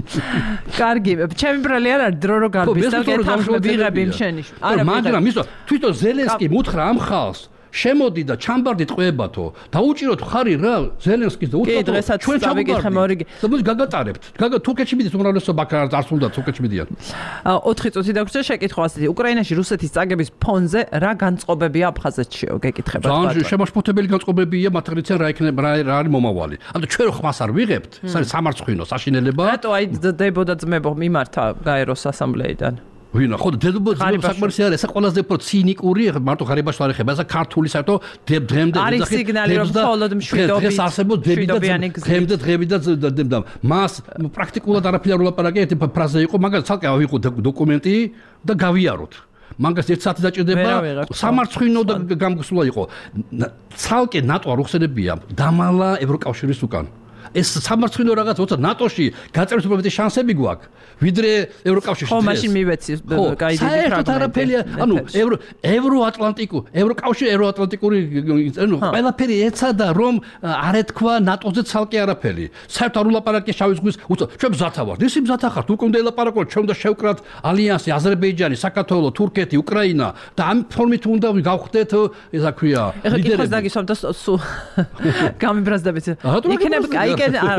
კარგი, ჩემი ბრალი არ არის დრო რო გარბის და გეთახმები ვიღები იმ შენიშ. არა, მაგრამ ისო თვითონ ზელენსკი მუთხრა ამ ხალხს შემოდი და ჩამბარდით ყვებათო დაუჭიროთ ხარი რა ზელენსკის და უცხო ჩვენ ჩავიკითხე მორიგი და მოდი გაგატარებთ გაგა თურქეთში მიდის უმრავლესობა არ სულდა თურქეთში მიდიან ოთხი წუთი დაგვრჩა შეკითხვა ასეთი უკრაინაში რუსეთის წაგების ფონზე რა განწყობებია აფხაზეთშიო გეკითხება ძალიან შემაშფოთებელი განწყობებია მათ რიცენ რა იქნება რა არის მომავალი ანუ ჩვენ ხმას არ ვიღებთ ეს არის სამარცხვინო საშინელება რატო აი დებოდა ძმებო მიმართა გაეროს ასამბლეიდან ვინა ხო დებოდა საკმარისი არის ეს ყველაზე უფრო ცინიკური მარტო ღარიბაშს არ ეხება ეს ქართული საერთო დღემდე არის სიგნალი რომ მხოლოდ მშვიდობი დღეს არსებობს დღემდე დღები და მას პრაქტიკულად არაფერი არ ვლაპარაკე ერთი ფრაზა იყო მაგას ცალკე ავიღო დოკუმენტი და გავიაროთ მაგას ერთ საათი დაჭირდება სამარცხვინო და გამგსულა იყო ცალკე ნატო არ უხსენებია დამალა ევროკავშირის უკან ეს სამარცხვინო რაღაც როცა ნატოში გაწევის უბრალოდ შანსები გვაქვს ვიდრე ევროკავშირში ხო მაშინ მივეცი გაიდი ფრაგმენტი ანუ ევრო ევროატლანტიკო ევროკავშირი ევროატლანტიკური ანუ ყველაფერი ეცადა რომ არ ეთქვა ნატოზე ცალკე არაფერი საერთოდ არ ულაპარაკე შავი ზღვის ჩვენ მზათა ვართ ისი მზათა ხართ უკვე უნდა ელაპარაკოთ ჩვენ უნდა შევკრათ ალიანსი აზერბაიჯანი საქართველო თურქეთი უკრაინა და ამ ფორმით უნდა გავხდეთ ესა ქვია ლიდერები ეხლა დაგისვამ და სულ გამიბრაზდებით იქნებ აი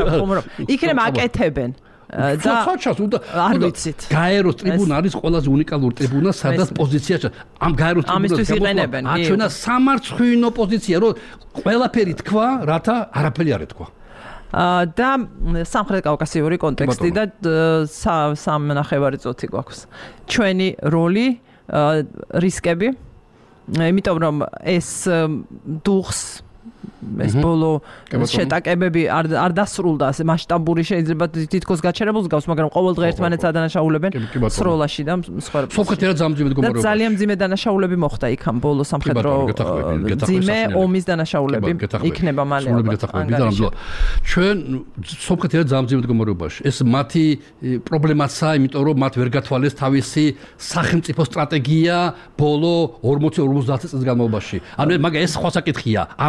იქნებ აკეთებენ და საჩას უნდა გაეროს ტრიბუნა არის ყველაზე უნიკალური ტრიბუნა სადაც პოზიცია ამ გაეროს ტრიბუნას აჩვენა სამარცხვინო პოზიცია რომ ყველაფერი თქვა რათა არაფერი არ ეთქვა და სამხრეთ კავკასიური კონტექსტი და სამნახევარი წუთი გვაქვს ჩვენი როლი რისკები იმიტომ რომ ეს დუხს ეს ბოლო შეტაკებები არ არ დასრულდა ასე მასშტაბური შეიძლება თითქოს გაჩერებულს გავს მაგრამ ყოველდღე ერთმანეთს ადანაშაულებენ სროლაში და სხვა სოფხეთი რა ძამძიმე მდგომარეობა და ძალიან ძიმე დანაშაულები მოხდა იქამ ბოლო სამხედრო ძიმე ომის დანაშაულები იქნება მალე ჩვენ სოფხეთი რა ძამძიმე მდგომარეობაში ეს მათი პრობლემაცაა იმიტომ რომ მათ ვერ გათვალეს თავისი სახელმწიფო სტრატეგია ბოლო ორმოცი ორმოცდაათი წლის განმავლობაში ანუ მაგა ეს სხვა საკითხია ამას ბოროტ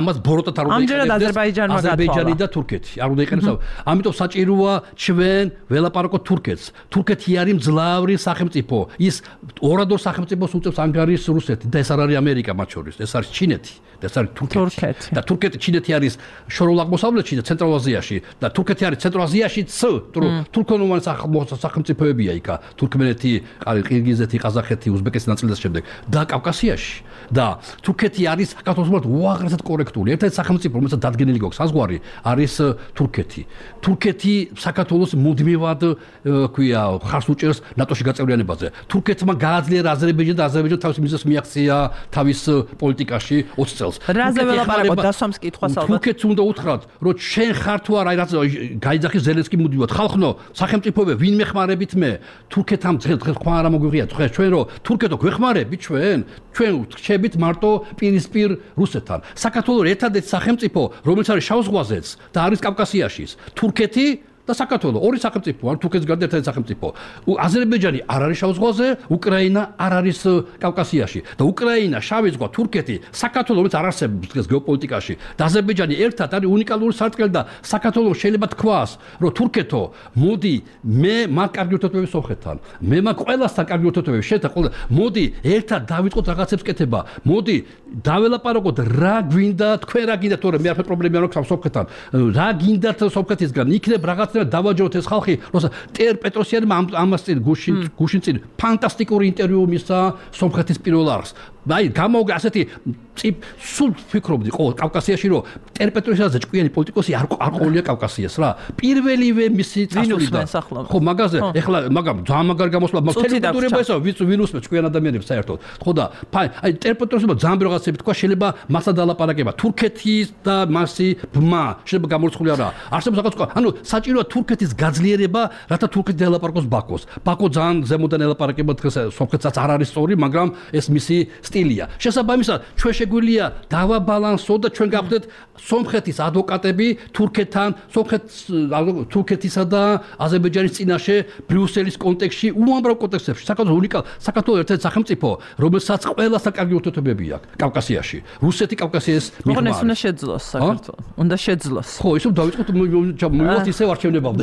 ცოტა არ უნდა ამჯერად აზერბაიჯანმა აზერბაიჯანი და თურქეთი არ უნდა იყენოს. ამიტომ საჭიროა ჩვენ ველაპარაკოთ თურქეთს. თურქეთი არის მძლავრი სახელმწიფო. ის ორადორ სახელმწიფოს უწევს ანგარიშს რუსეთი და ეს არ არის ამერიკა მათ შორის. ეს არის ჩინეთი და ეს არის თურქეთი. და თურქეთი ჩინეთი არის შორეულ აღმოსავლეთში და ცენტრალურ აზიაში და თურქეთი არის ცენტრალურ აზიაშიც, თურქონოვანი სახელმწიფოებია იქ, თურქმენეთი, ყირგიზეთი, ყაზახეთი, უზბეკეთი ნაწილი და შემდეგ და კავკასიაში და თურქეთი არის საქართველოს უაღრესად კორექტული. ერთ-ერთი სახელმწიფო, რომელსაც დადგენილი გვაქვს საზღვარი, არის თურქეთი. თურქეთი საქართველოს მუდმივად ქვია ხარს უჭერს ნატოში გაწევრიანებაზე. თურქეთმა გააძლიერა აზერბაიჯანი და აზერბაიჯანი თავის მიზნებს მიაღწია თავის პოლიტიკაში ოცი წელს. რაზე ველაპარაკოთ დასვამს კითხვას ალბათ. თურქეთს უნდა უთხრათ, რომ შენ ხარ თუ არა, რაც გაიძახის ზელენსკი მუდმივად. ხალხნო, სახელმწიფოები ვინ მეხმარებით მე? თურქეთამ დღეს დღეს ხმა არა მოგვიღია. თქვენ ჩვენ რომ თურქეთო გვეხმარებით ჩვენ? ჩვენ რჩებით მარტო პირისპირ რუსეთთან. საქართველოს ერთადერთი სახელმწიფო, რომელიც არის შავ ზღვაზეც და არის კავკასიაშიც. თურქეთი და საქართველოს ორი სახელმწიფო არ თურქეთის გარდა ერთადერთი სახელმწიფო. აზერბაიჯანი არ არის შავ ზღვაზე, უკრაინა არ არის კავკასიაში და უკრაინა, შავი ზღვა, თურქეთი, საქართველოს რომელიც არ არსებობს დღეს გეოპოლიტიკაში და აზერბაიჯანი ერთად არის უნიკალური სარტყელი და საქართველოს შეიძლება თქვას, რომ თურქეთო, მოდი მე მაგ კარგი ურთიერთობები სომხეთთან. მე მაგ ყველასთან კარგი ურთიერთობები შეთა ყველა. მოდი ერთად დავიწყოთ რაღაცებს კეთება. მოდი დაველაპარაკოთ რა გვინდა, თქვენ რა გინდათ, თორე მე არაფერ პრობლემა არ აქვს სომხეთთან. რა გინდათ სომხეთისგან? იქნებ რაღაც დავაჯეროთ ეს ხალხი, როცა ტერ პეტროსიანმა ამას წინ გუშინ გუშინ წინ ფანტასტიკური ინტერვიუ მისცა სომხეთის პირველ არხს. აი, გამოგა ასეთი წიფ სულ ფიქრობდი ხო კავკასიაში რომ ტერ პეტროსიანზე ჭკვიანი პოლიტიკოსი არ არ ყოლია კავკასიას რა. პირველივე მისი წასვლიდა. ხო, მაგაზე ეხლა მაგამ ძალიან მაგარი გამოსვლა, მაგრამ ტელევიზორები ესა ვინუსმე ჭკვიან ადამიანებს საერთოდ. ხო და აი ტერ პეტროსიანმა ძალიან რაღაცები თქვა, შეიძლება მასა დალაპარაკება. თურქეთის და მასი ბმა შეიძლება გამორიცხული არა. არსებობს რაღაც თქვა, ანუ საჭიროა თურქეთის გაძლიერება, რათა თურქეთი დალაპარაკოს ბაქოს. ბაქო ძალიან ზემოდან ელაპარაკება დღეს სომხეთსაც არ არის სწორი, მაგრამ ეს მისი სტილია. შესაბამისად, ჩვენ შეგვიძლია დავაბალანსოთ და ჩვენ გავხდეთ სომხეთის ადვოკატები თურქეთთან, სომხეთის თურქეთისა და აზერბაიჯანის წინაშე ბრიუსელის კონტექსტში, უამრავ კონტექსტებში. საქართველოს უნიკალ, საქართველოს ერთ-ერთი სახელმწიფო, რომელსაც ყველასთან კარგი ურთიერთობები აქვს კავკასიაში. რუსეთი კავკასიის მიღმა. ეს უნდა შეძლოს საქართველოს. უნდა შეძლოს. ხო, ისე დავიწყოთ მივიღოთ ისევ არჩევნებამდე.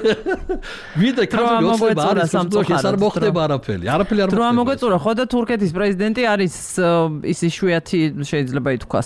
ვიდრე კაცები არის სამწუხაროდ ეს არ მოხდება არაფერი. არაფერი არ მოხდება. დრო მოგეწურა, ხო და თურქეთის პრეზიდენტი არის ის იშვიათი შეიძლება ითქვას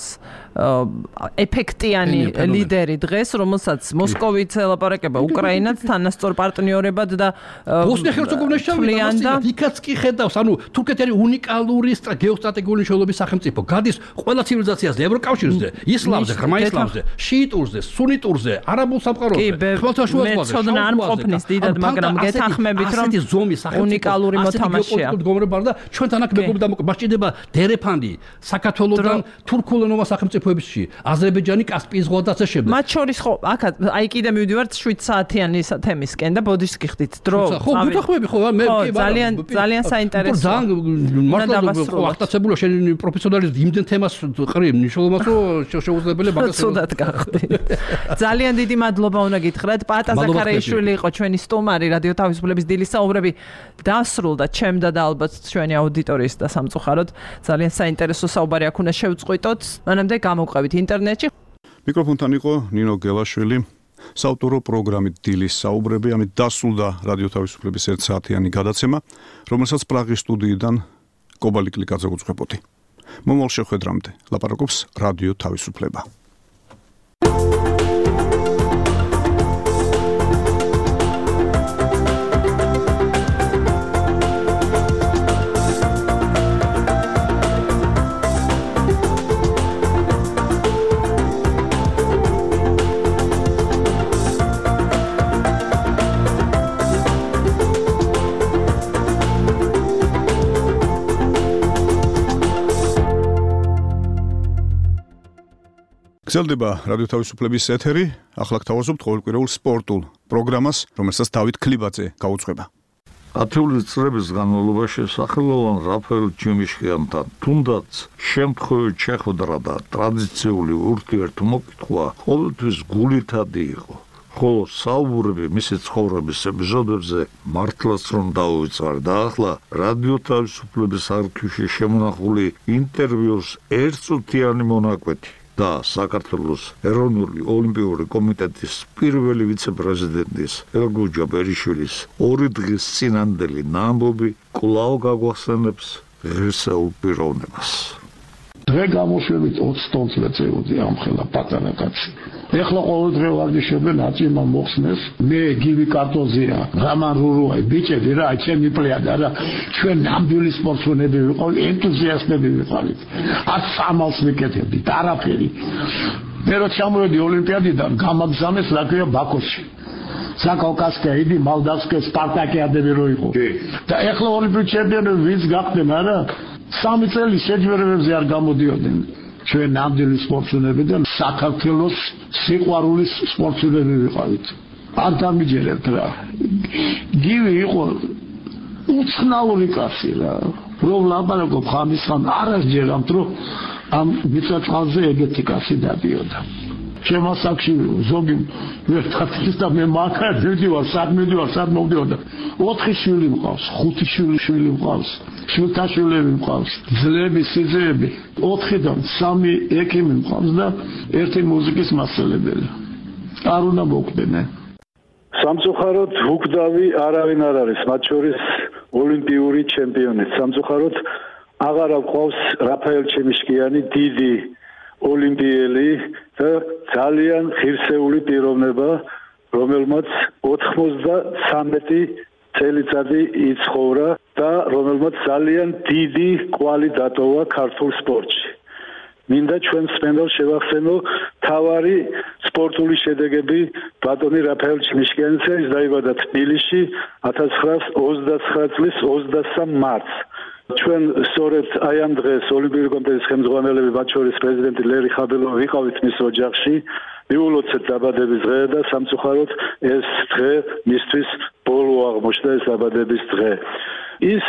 ეფექტიანი ლიდერი დღეს, რომელსაც მოსკოვიც ელაპარაკება უკრაინას თანასწორ პარტნიორებად და ბოსნია-ჰერცეგოვინა შევიდა. იქაც კი ხედავს, ანუ თურქეთი არის უნიკალური გეოსტრატეგიული მნიშვნელობის სახელმწიფო. გადის ყველა ცივილიზაციაზე, ევროკავშირზე, ისლამზე, ღრმა ისლამზე, შიიტურზე, სუნიტურზე, არაბულ სამყაროზე, ხმელთაშუა ზღვაზე. ცოდნა არ მყოფნის დიდად, მაგრამ გეთანხმებით რომ ასეთი ზომის სახელმწიფო უნიკალური მოთამაშეა. გომრებარ და ჩვენთან აქ მეგობრები და მასჭირდება დერეფანდი საქართველოსთან თურქულენოვან სახელმწიფოებში, აზერბაიჯანი, კასპიის ზღვა და ასე შემდეგ. მათ შორის ხო, აქ აი კიდე მივიდივართ შვიდ საათიანი თემისკენ და ბოდიშს გიხდით დრო. ხო, გუთახვები ხო, მე ძალიან ძალიან საინტერესოა. ძალიან მართლა ახტაცებულა შენ პროფესიონალიზმი იმდენ თემას ყრი მნიშვნელობას რომ შეუძლებელი მაგას ცუდად გახდი. ძალიან დიდი მადლობა უნდა გითხრათ. პატა ზაქარიაშვილი იყო ჩვენი სტუმარი რადიო თავისუფლების დილის საუბრები დასრულდა ჩემდა და ალბათ ჩვენი აუდიტორიის და სამწუხაროდ ძალიან საინტერესო საუბარი აქ უნდა შევწყვიტოთ. მანამდე გამოვყევით ინტერნეტში. მიკროფონთან იყო ნინო გელაშვილი. საავტორო პროგრამით დილის საუბრები, ამით დასრულდა რადიო თავისუფლების ერთ საათიანი გადაცემა, რომელსაც პრაღის სტუდიიდან კობალი კლიკაძე უძღვებოდი. მომავალ შეხვედრამდე ლაპარაკობს რადიო თავისუფლება. გრძელდება რადიო თავისუფლების ეთერი, ახლა გთავაზობთ ყოველკვირეულ სპორტულ პროგრამას, რომელსაც დავით ქლიბაძე გაუძღვება. ათეული წლების განმავლობაში სახელოვან რაფაელ ჯიმიშკიანთან თუნდაც შემთხვევით შეხვედრა და ტრადიციული ურთიერთმოკითხვა ყოველთვის გულითადი იყო. ხოლო საუბრები მისი ცხოვრების ეპიზოდებზე მართლაც რომ დაუვიწყარ და ახლა რადიო თავისუფლების არქივში შემონახული ინტერვიუს ერთწუთიანი მონაკვეთი და საქართველოს ეროვნული ოლიმპიური კომიტეტის პირველი ვიცე-პრეზიდენტის ელგუჯა ბერიშვილის ორი დღის წინანდელი ნამბობი კვლავ გაგვახსენებს ღირსეულ პიროვნებას. დღე გამოშვებით ოცი ტონს მეწეოდი ამხელა პატარა კაცი. ეხლა ყოველ დღე ვარჯიშობენ აწიმა მოხსნეს, მე გივი კარტოზია, რამან რურუაი, ბიჭები რა, ჩემი პლეადა რა, ჩვენ ნამდვილი სპორტსმენები ვიყავით, ენთუზიასტები ვიყავით. ას ამალს ვიკეთებდით, არაფერი. მე რო ჩამოვედი ოლიმპიადიდან, გამაგზავნეს რა ქვია ბაქოში. საკავკასკე, იდი მალდავსკე, სპარტაკიადები რო იყო. და ეხლა ოლიმპიური ჩემპიონები ვინც გახდნენ არა? სამი წელი შეჯვერებებზე არ გამოდიოდნენ. ჩვენ ნამდვილი სპორტსმენები და საქართველოს სიყვარულის სპორტსმენები ვიყავით. არ დამიჯერებთ რა. გივი იყო უცნაური კაცი რა. რომ ლაპარაკობ ხამისხან არ ასჯერამთ რომ ამ მიწაწყალზე ეგეთი კაცი დადიოდა. ჩემო საკში ზოგი ვერთათის და მე მაგარ მივდივარ, სად მივდივარ, სად მოვდივარ და ოთხი შვილი მყავს, ხუთი შვილი შვილი მყავს, შვილთა შვილები მყავს, ძლები, სიძეები, ოთხიდან სამი ექიმი მყავს და ერთი მუსიკის მასწავლებელი. არ უნდა მოკვდენენ. სამწუხაროდ უგდავი არავინ არ არის, მათ შორის ოლიმპიური ჩემპიონი. სამწუხაროდ აღარ გვყავს რაფაელ ჩემიშკიანი დიდი ოლიმპიელი და ძალიან ღირსეული პიროვნება, რომელმაც ოთხმოცდასამი წელიწადი იცხოვრა და რომელმაც ძალიან დიდი კვალი დატოვა ქართულ სპორტში. მინდა ჩვენ სპენდალს შევახსენო თავარი სპორტული შედეგები ბატონი რაფაელ ჩიმიშკიანისა, ის დაიბადა თბილისში ათას ცხრაასი ოცდაცხრა წლის ოცდასამ მარტს. ჩვენ სწორედ აი ამ დღეს ოლიმპიური კომიტეტის ხელმძღვანელები, მათ შორის პრეზიდენტი ლერი ხაბელოვი ვიყავით მის ოჯახში, მიულოცეთ დაბადების დღე და სამწუხაროდ ეს დღე მისთვის ბოლო აღმოჩნდა, ეს დაბადების დღე. ის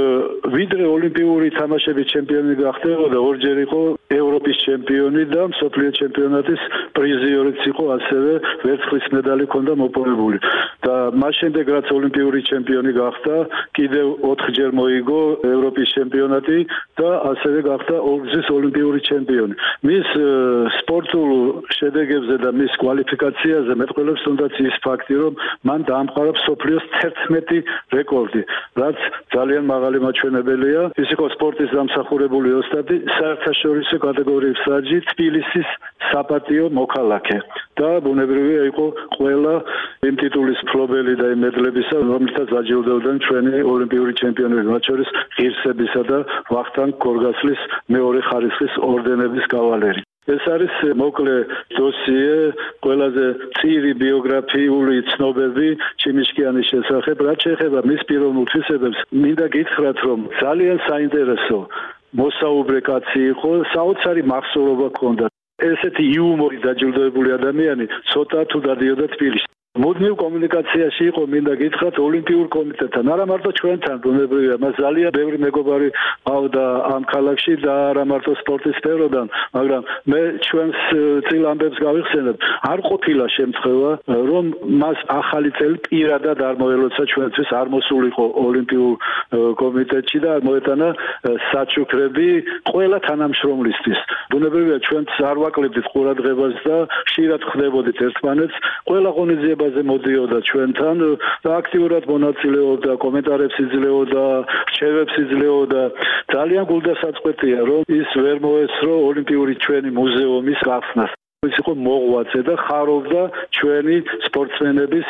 ვიდრე ოლიმპიური თამაშების ჩემპიონი გახდებოდა, ორჯერ იყო ევროპის ჩემპიონი და მსოფლიო ჩემპიონატის პრიზიორიც იყო, ასევე ვერცხლის მედალი ჰქონდა მოპოვებული. და მას შემდეგ რაც ოლიმპიური ჩემპიონი გახდა, კიდევ ოთხჯერ მოიგო ევროპის ჩემპიონატი და ასევე გახდა ორგზის ოლიმპიური ჩემპიონი. მის სპორტულ შედეგებზე და მის კვალიფიკაციაზე მეტყველებს თუნდაც ის ფაქტი, რომ მან დაამყარა მსოფლიოს თერთმეტი რეკორდი, რაც ძალიან მაღალი მაჩვენებელია. ის იყო სპორტის დამსახურებული ოსტატი, საერთაშორისო კატეგორიის მსაჯი, თბილისის საპატიო მოქალაქე და ბუნებრივია იყო ყველა იმ ტიტულის მფლობელი და იმ მედლებისა, რომლითაც დაჯილდოვდნენ ჩვენი ოლიმპიური ჩემპიონები, მათ შორის ღირსებისა და ვახტანგ გორგასლის მეორე ხარისხის ორდენების კავალერი. ეს არის მოკლე დოსიე, ყველაზე წირი ბიოგრაფიული ცნობები ჩიმიშკიანის შესახებ. რაც შეეხება მის პიროვნულ თვისებებს, მინდა გითხრათ, რომ ძალიან საინტერესო მოსაუბრე კაცი იყო, საოცარი მახსოვრობა ჰქონდა. ესეთი იუმორი დაჯილდოებული ადამიანი ცოტა თუ დადიოდა თბილისში. მუდმივ კომუნიკაციაში იყო, მინდა გითხრათ, ოლიმპიურ კომიტეტთან, არა მარტო ჩვენთან, ბუნებრივია, მას ძალიან ბევრი მეგობარი ყავდა ამ ქალაქში და არა მარტო სპორტის სფეროდან, მაგრამ მე ჩვენს წილ ამბებს გავიხსენებ, არ ყოფილა შემთხვევა, რომ მას ახალი წელი პირადად არ მოელოცა ჩვენთვის, არ მოსულიყო ოლიმპიურ კომიტეტში და არ მოეტანა საჩუქრები ყველა თანამშრომლისთვის. ბუნებრივია, ჩვენც არ ვაკლებდით ყურადღებას და ხშირად ხვდებოდით ერთმანეთს, ყველა ღონისძიება მოდიოდა ჩვენთან და აქტიურად მონაწილეობდა, კომენტარებს იძლეოდა, რჩევებს იძლეოდა. ძალიან გულდასაწყვეტია, რომ ის ვერ მოესწრო ოლიმპიური ჩვენი მუზეუმის გახსნას. ის იყო მოღვაწე და ხარობდა ჩვენი სპორტსმენების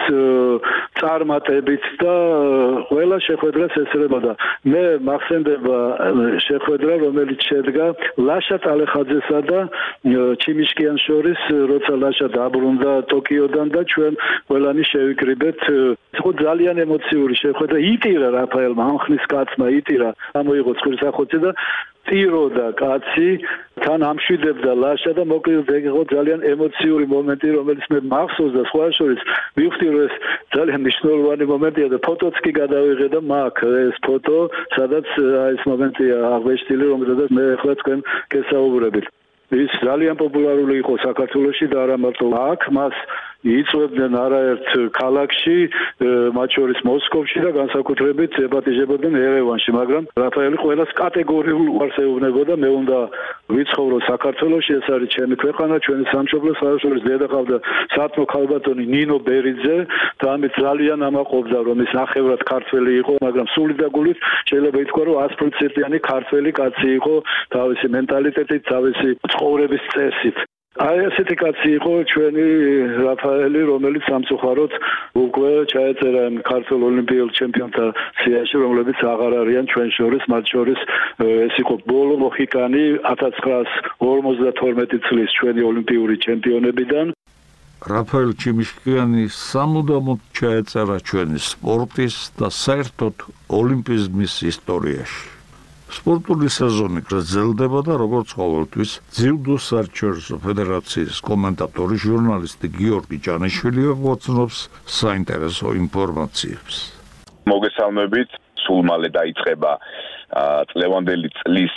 წარმატებით და ყველა შეხვედრას ესწრებოდა. მე მახსენდება შეხვედრა, რომელიც შედგა ლაშა ტალეხაძესა და ჩიმიშკიანს შორის, როცა ლაშა დაბრუნდა ტოკიოდან და ჩვენ ყველანი შევიკრიბეთ. იყო ძალიან ემოციური შეხვედრა. იტირა რაფაელმა, ამ ხნის კაცმა იტირა, ამოიღო ცხვირსახოცი და ტიროდა კაცი, თან ამშვიდებდა ლაშა და მოკლედ იყო ძალიან ემოციური მომენტი, რომელიც მე მახსოვს და სხვა შორის მივხვდი, რომ ეს ძალიან მნიშვნელოვანი მომენტია და ფოტოც კი გადავიღე და მაგ ეს ფოტო, სადაც ეს მომენტია აღბეჭდილი, რომელზედაც მე ახლა თქვენ გესაუბრებით. ის ძალიან პოპულარული იყო საქართველოში და არა მარტო აქ, მას იწვევდნენ არაერთ ქალაქში, მათ შორის მოსკოვში და განსაკუთრებით ეპატიჟებოდნენ ერევანში, მაგრამ რაფაელი ყველას კატეგორიულ უარს ეუბნებოდა, მე უნდა ვიცხოვრო საქართველოში, ეს არის ჩემი ქვეყანა, ჩვენი სამშობლო, საერთაშორისო დედაყავდა სათმო ქალბატონი ნინო ბერიძე და ამით ძალიან ამაყობდა, რომ ის ნახევრად ქართველი იყო, მაგრამ სული და გულით შეიძლება ითქვა, რომ ათი პროცენტიანი ქართველი კაცი იყო, თავისი მენტალიტეტით, თავისი ცხოვრების წესით. აი ესეთი კაცი იყო ჩვენი რაფაელი, რომელიც სამწუხაროდ უკვე ჩაეწერა იმ ქართულ ოლიმპიურ ჩემპიონთა სიაში, რომლებიც აღარ არიან ჩვენ შორის, მათ შორის ეს იყო ბოლო მოხიკანი ათას ცხრაასი ორმოცდათორმეტი წლის ჩვენი ოლიმპიური ჩემპიონებიდან. რაფაელ ჩიმიშკიანი სამუდამოდ ჩაეწერა ჩვენი სპორტის და საერთოდ ოლიმპიზმის ისტორიაში. სპორტული სეზონი გრძელდება და როგორც ყოველთვის ძიუდო საერთაშორისო ფედერაციის კომენტატორი ჟურნალისტი გიორგი ჭანიშვილი გვაცნობს საინტერესო ინფორმაციებს. მოგესალმებით, სულ მალე დაიწყება წლევანდელი წლის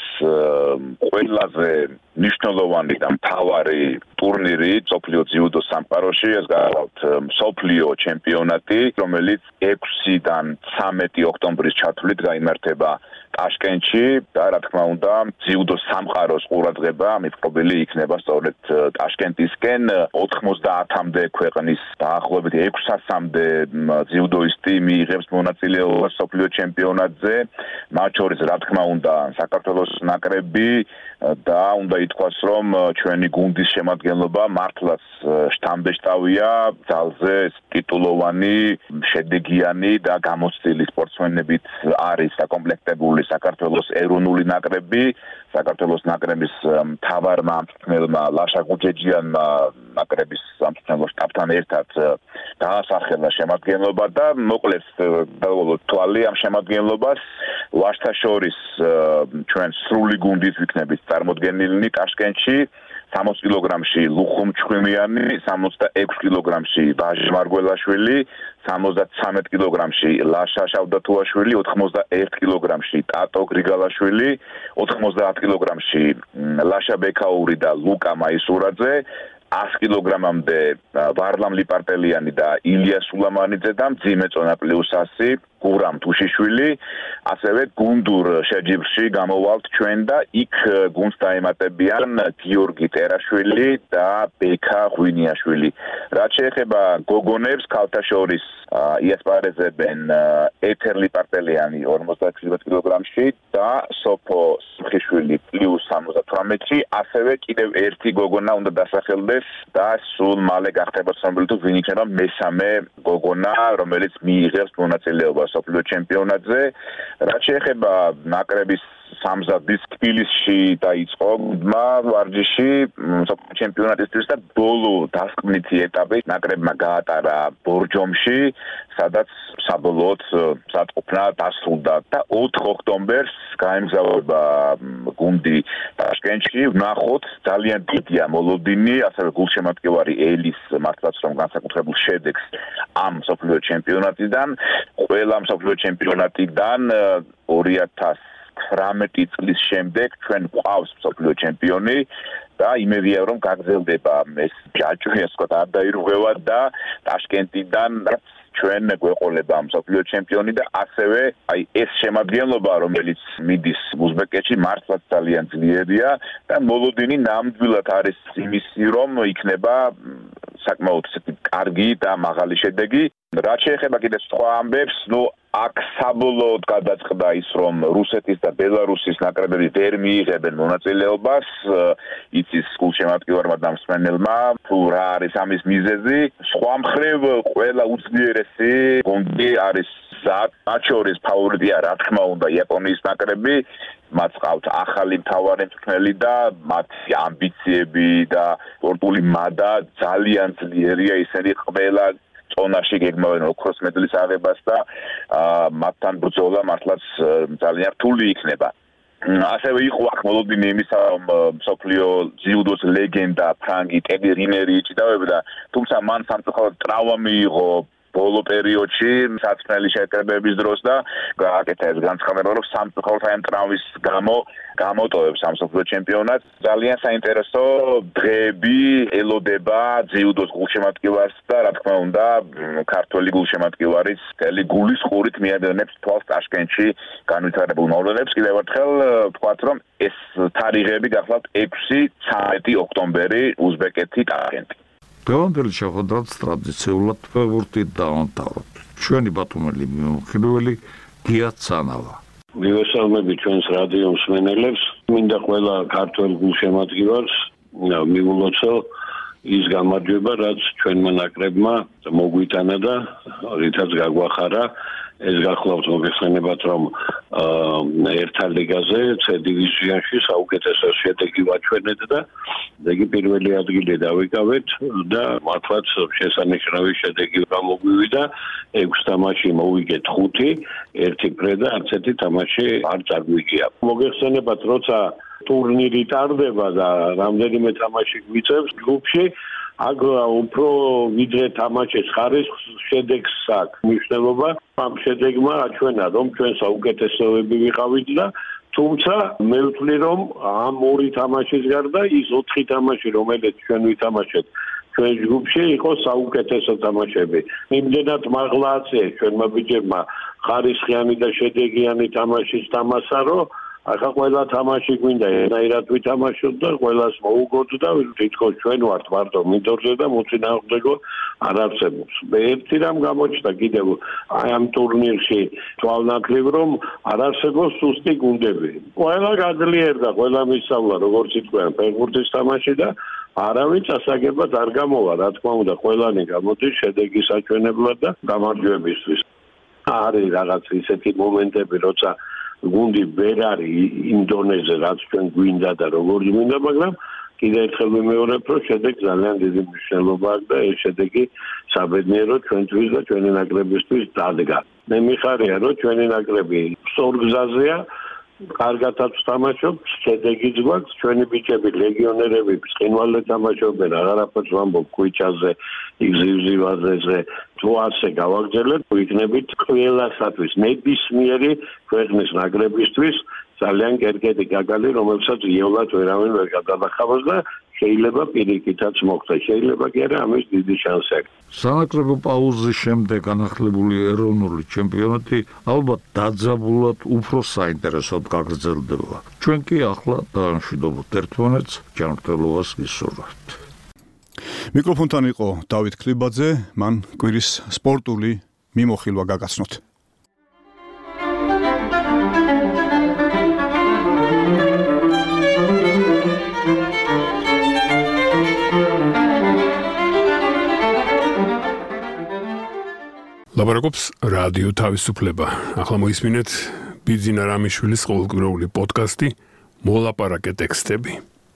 ყველაზე მნიშვნელოვანი და მთავარი ტურნირი სოფლიო ძიუდო სამყაროში, ეს გახლავთ სოფლიო ჩემპიონატი, რომელიც ექვსიდან ცამეტი ოქტომბრის ჩათვლით გაიმართება ტაშკენტში და რა თქმა უნდა ძიუდო სამყაროს ყურადღება მიტყობილი იქნება სწორედ ტაშკენტისკენ. ოთხმოცდაათამდე ქვეყნის დაახლოებით ექვსასამდე ძიუდოისტი მიიღებს მონაწილეობას სოფლიო ჩემპიონატზე, მათ შორის რა თქმა უნდა საქართველოს ნაკრები და უნდა ითქვას, რომ ჩვენი გუნდის შემადგენლობა მართლაც შთამბეჭდავია, ძალზე ტიტულოვანი, შედეგიანი და გამოცდილი სპორტსმენებით არის საკომპლექტებული საქართველოს ეროვნული ნაკრები, საქართველოს ნაკრების მთავარმა მწვრთნელმა ლაშა გუჯეჯიანმა ნაკრების სამწვრთნელო შტაბთან ერთად დაასახელა შემადგენლობა და მოკლედ დავუყოთ თვალი ამ შემადგენლობას. ვაჟთა შორის ჩვენ სრული გუნდით ვიქნებით წარმოდგენილნი ტაშკენტში, სამოცი კილოგრამში ლუხუმ ჩხვიმიანი, სამოცდაექვსი კილოგრამში ვაჟი მარგველაშვილი, სამოცდაცამეტ კილოგრამში ლაშა შავდათუაშვილი, ოთხმოცდაერთი კილოგრამში ტატო გრიგალაშვილი, ოთხმოცდაათ კილოგრამში ლაშა ბექაური და ლუკა მაისურაძე, ასი კილოგრამამდე ვარლამ ლიპარტელიანი და ილია სულამანიძე და მძიმე წონა პლუს ასი გურამ თუშიშვილი. ასევე გუნდურ შეჯიბრში გამოვალთ ჩვენ და იქ გუნდს დაემატებიან გიორგი ტერაშვილი და ბექა ღვინიაშვილი. რაც შეეხება გოგონებს, ქალთა შორის იასპარეზებენ ეთერ ლიპარტელიანი ორმოცდაექვსი კილოგრამში და სოფო სხიშვილი პლუს სამოცდათვრამეტში. ასევე კიდევ ერთი გოგონა უნდა დასახელდეს და სულ მალე გახდება ცნობილი თუ ვინ იქნება მესამე გოგონა, რომელიც მიიღებს მონაწილეობას სოფლიო ჩემპიონატზე. რაც შეეხება ნაკრების სამზადis თბილისში დაიწყო გუნდმა ვარჯიში სოფლიო ჩემპიონატისთვის და ბოლო დასკვნითი ეტაპი ნაკრებმა გაატარა ბორჯომში, სადაც საბოლოოდ სატყოფნა დასრულდა და ოთხ ოქტომბერს გაემგზავრება გუნდი ტაშკენტში. ვნახოთ ძალიან დიდია მოლოდინი, ასევე გულშემატკივარი ელის მართლაც რომ განსაკუთრებულ შედეგს ამ სოფლიო ჩემპიონატიდან. ყველა სოფლიო ჩემპიონატიდან ორი ათას ცხრამეტი წლის შემდეგ ჩვენ გვყავს სოფლიო ჩემპიონი და იმედია რომ გაგრძელდება ეს ჯაჭვი, ასე ვთქვათ, არ დაირღვევა და ტაშკენტიდან ჩვენ გვეყოლება სოფლიო ჩემპიონი და ასევე აი ეს შემადგენლობა, რომელიც მიდის უზბეკეთში, მართლაც ძალიან ძლიერია და მოლოდინი ნამდვილად არის იმისი, რომ იქნება საკმაოდ კარგი და მაღალი შედეგი. რაც შეეხება კიდევ სხვა ამბებს, ნუ აქ საბოლოოდ გადაწყდა ის, რომ რუსეთის და ბელარუსის ნაკრებები ვერ მიიღებენ მონაწილეობას, იცის გულშემატკივარმა და მსმენელმა, თუ რა არის ამის მიზეზი. სხვა მხრივ ყველა უძლიერესი გუნდი არის მზად, მათ შორის ფავორიტია რა თქმა უნდა იაპონიის ნაკრები, მათ ყავთ ახალი მთავარი მწვრთნელი და მათი ამბიციები და სპორტული მადა ძალიან ძლიერია, ისინი ყველა წონაში გეგმავენ ოქროს მედლის აღებას და მათთან ბრძოლა მართლაც ძალიან რთული იქნება. ასევე იყო აქ მოლოდინი იმისა, რომ სოფლიო ძიუდოს ლეგენდა ფრანგი ტედი რინერი იჭიდავებდა, თუმცა მან სამწუხაროდ ტრავმა მიიღო ბოლო პერიოდში საწმელი შეკრებების დროს და გააკეთა ეს განცხადება, რომ სამწუხაროდ აი ამ ტრავმის გამო გამოტოვებს ამ მსოფლიო ჩემპიონატს. ძალიან საინტერესო დღეები ელოდება ძიუდოს გულშემატკივარს და რა თქმა უნდა ქართველი გულშემატკივარის მთელი გულის ყურით მიადენებს თვალს ტაშკენტში განვითარებულ მოვლენებს. კიდევ ერთხელ ვთქვათ, რომ ეს თარიღები გახლავთ ექვსი ცხრამეტი ოქტომბერი უზბეკეთი ტაშკენტი. დღევანდელი შეხვედრაც ტრადიციულად ფეხბურთით დავამთავროთ. ჩვენი ბათუმელი მიმოხილველი გია ცანავა. მივესალმები ჩვენს რადიო მსმენელებს, მინდა ყველა ქართველ გულშემატკივარს მივულოცო ის გამარჯვება, რაც ჩვენმა ნაკრებმა მოგვიტანა და რითაც გაგვახარა. ეს გახლავთ მოგეხსენებათ, რომ ერთა ლიგაზე C დივიზიონში საუკეთესო შედეგი ვაჩვენეთ და იგი პირველი ადგილი დავიკავეთ და მართლაც შესანიშნავი შედეგი გამოგვივიდა. ექვს თამაში მოვიგეთ ხუთი, ერთი ფრე და არც ერთი თამაში არ წაგვიგია. მოგეხსენებათ, როცა ტურნირი ტარდება და რამდენიმე თამაში გვიწევს ჯგუფში, აქ უფრო ვიდრე თამაშის ხარისხს შედეგს აქვს მნიშვნელობა. ამ შედეგმა აჩვენა, რომ ჩვენ საუკეთესოები ვიყავით და თუმცა მე ვთვლი, რომ ამ ორი თამაშის გარდა ის ოთხი თამაში, რომელიც ჩვენ ვითამაშეთ ჩვენ ჯგუფში, იყო საუკეთესო თამაშები. იმდენად მაღლა აწიეს ჩვენმა ბიჭებმა ხარისხიანი და შედეგიანი თამაშის თამაშა, რომ ახლა ყველა თამაში გვინდა ერთად ვითამაშოთ და ყველას მოუგოთ და თითქოს ჩვენ ვართ მარტო მინდორზე და მოწინააღმდეგო არ არსებობს. მე ერთი რამ გამოჩნდა კიდევ აი ამ ტურნირში თვალნათლივ, რომ არ არსებობს სუსტი გუნდები. ყველა გაძლიერდა, ყველა მისავლა, როგორც თქვენ, ფეხბურთის თამაში და არავინ წასაგებად არ გამოვა, რა თქმა უნდა, ყველანი გამოდის შედეგის აჩვენებლად და გამარჯვებისთვის. არის რაღაც ისეთი მომენტები, როცა გუნდი ვერ არის იმ დონეზე, რაც ჩვენ გვინდა და როგორც გვინდა, მაგრამ კიდევ ერთხელ ვიმეორებ, რომ შედეგი ძალიან დიდი მნიშვნელობა აქვს და ეს შედეგი საბედნიეროდ ჩვენთვის და ჩვენი ნაკრებისთვის დადგა. მე მიხარია, რომ ჩვენი ნაკრები სწორ გზაზეა, კარგადაც თამაშობს, შედეგიც გვაქვს, ჩვენი ბიჭები, ლეგიონერები, ცხინვალე თამაშობენ, აღარაფერს ვამბობ ქუჩაზე, იგზივზივაზეზე, თუ ასე გავაგრძელებ, ვიქნებით ყველასათვის, ნებისმიერი ქვეყნის ნაკრებისთვის ძალიან კერკეტი გაგალი, რომელსაც იოლად ვერავინ ვერ გადადახავს და შეიძლება პირიქითაც მოხდეს, შეიძლება კი არა ამის დიდი შანსი აქვს. სანაკრებო პაუზის შემდეგ განახლებული ეროვნული ჩემპიონატი ალბათ დაძაბულად უფრო საინტერესოდ გაგრძელდება. ჩვენ კი ახლა დაანშვიდობთ ერთმანეთს, ჯანმრთელობას ვისურვებთ. მიკროფონთან იყო დავით ქლიბაძე, მან კვირის სპორტული მიმოხილვა გაგაცნოთ. ლაპარაკობს რადიო თავისუფლება. ახლა მოისმინეთ ბიძინა რამიშვილის ყოველკვირეული პოდკასტი მოლაპარაკე ტექსტები.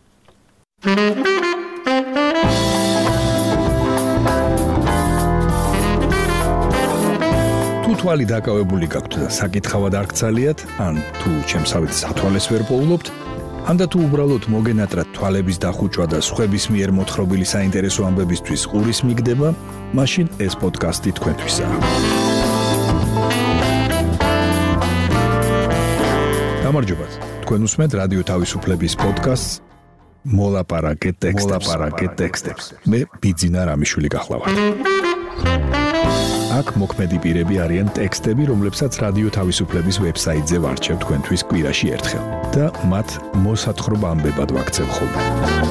თუ თვალი დაკავებული გაქვთ და საკითხავად არ გცალიათ, ან თუ ჩემსავით სათვალეს ვერ პოულობთ, ანდა თუ უბრალოდ მოგენატრათ თვალების დახუჭვა და სხვების მიერ მოთხრობილი საინტერესო ამბებისთვის ყურის მიგდება, მაშინ ეს პოდკასტი თქვენთვისაა. გამარჯობათ. თქვენ უსმენთ რადიო თავისუფლების პოდკასტს მოლაპარაკე ტექსტებს. მე ბიძინა რამიშვილი გახლავართ. აქ მოქმედი პირები არიან ტექსტები, რომლებსაც რადიო თავისუფლების ვებსაიტზე ვარჩევ თქვენთვის კვირაში ერთხელ და მათ მოსათხრობ ამბებად ვაქცევ ხოლმე.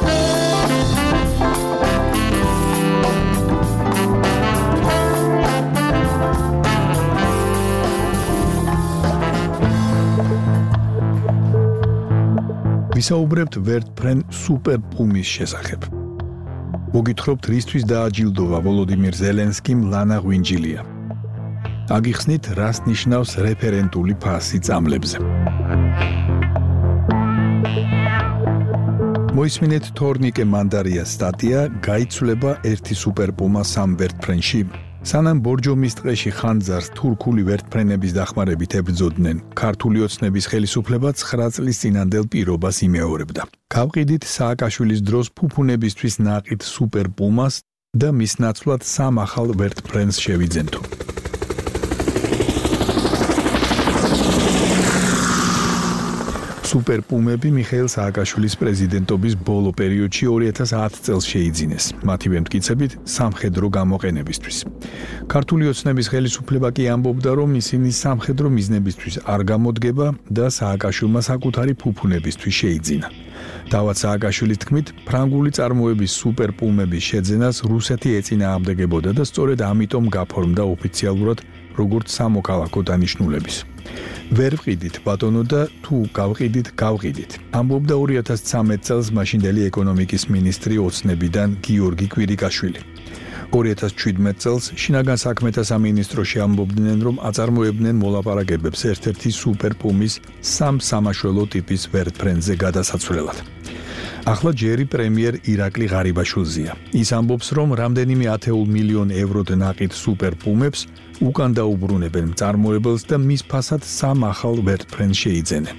ვისაუბრებთ ვერტფრენ სუპერ პუმის შესახებ. მოგითხრობთ, რისთვის დააჯილდოვა ვოლოდიმირ ზელენსკიმ ლანა ღვინჯილია. აგიხსნით, რას ნიშნავს რეფერენტული ფასი წამლებზე. მოისმინეთ თორნიკე მანდარიას სტატია გაიცვლება ერთი სუპერ პუმა სამ ვერტფრენში. სანამ ბორჯომის ტყეში ხანძარს თურქული ვერტფრენების დახმარებით ებრძოდნენ, ქართული ოცნების ხელისუფლება ცხრა წლის წინანდელ პირობას იმეორებდა. გავყიდით სააკაშვილის დროს ფუფუნებისთვის ნაყიდ სუპერ პუმას და მის ნაცვლად სამ ახალ ვერტფრენს შევიძენ თუ. სუპერპუმები მიხეილ სააკაშვილის პრეზიდენტობის ბოლო პერიოდში ორი ათას ათი წელს შეიძინეს, მათივე მტკიცებით სამხედრო გამოყენებისთვის. ქართული ოცნების ხელისუფლება კი ამბობდა, რომ ისინი სამხედრო მიზნებისთვის არ გამოდგება და სააკაშვილმა საკუთარი ფუფუნებისთვის შეიძინა. დავით სააკაშვილის თქმით, ფრანგული წარმოების სუპერპუმების შეძენას რუსეთი ეწინააღმდეგებოდა და სწორედ ამიტომ გაფორმდა ოფიციალურად როგორც სამოქალაქო დანიშნულების. ვერ ვყიდით ბატონო და თუ გავყიდით, გავყიდით. ამბობდა ორი ათას ცხრამეტ წელს მაშინდელი ეკონომიკის მინისტრი ოცნებიდან გიორგი კვირიკაშვილი. ორი ათას შვიდმეტ წელს შინაგან საქმეთა სამინისტროში ამბობდნენ, რომ აწარმოებდნენ მოლაპარაკებებს ერთ-ერთი სუპერპუმის სამ სამაშველო ტიპის ვერტფრენზე გადასაცვლელად. ახლა ჯერი პრემიერ ირაკლი ღარიბაშვილზეა. ის ამბობს, რომ რამდენიმე ათეულ მილიონ ევროდ ნაყიდ სუპერპუმებს უკან დაუბრუნებენ მწარმოებელს და მის ფასად სამ ახალ ვერტფრენს შეიძენენ.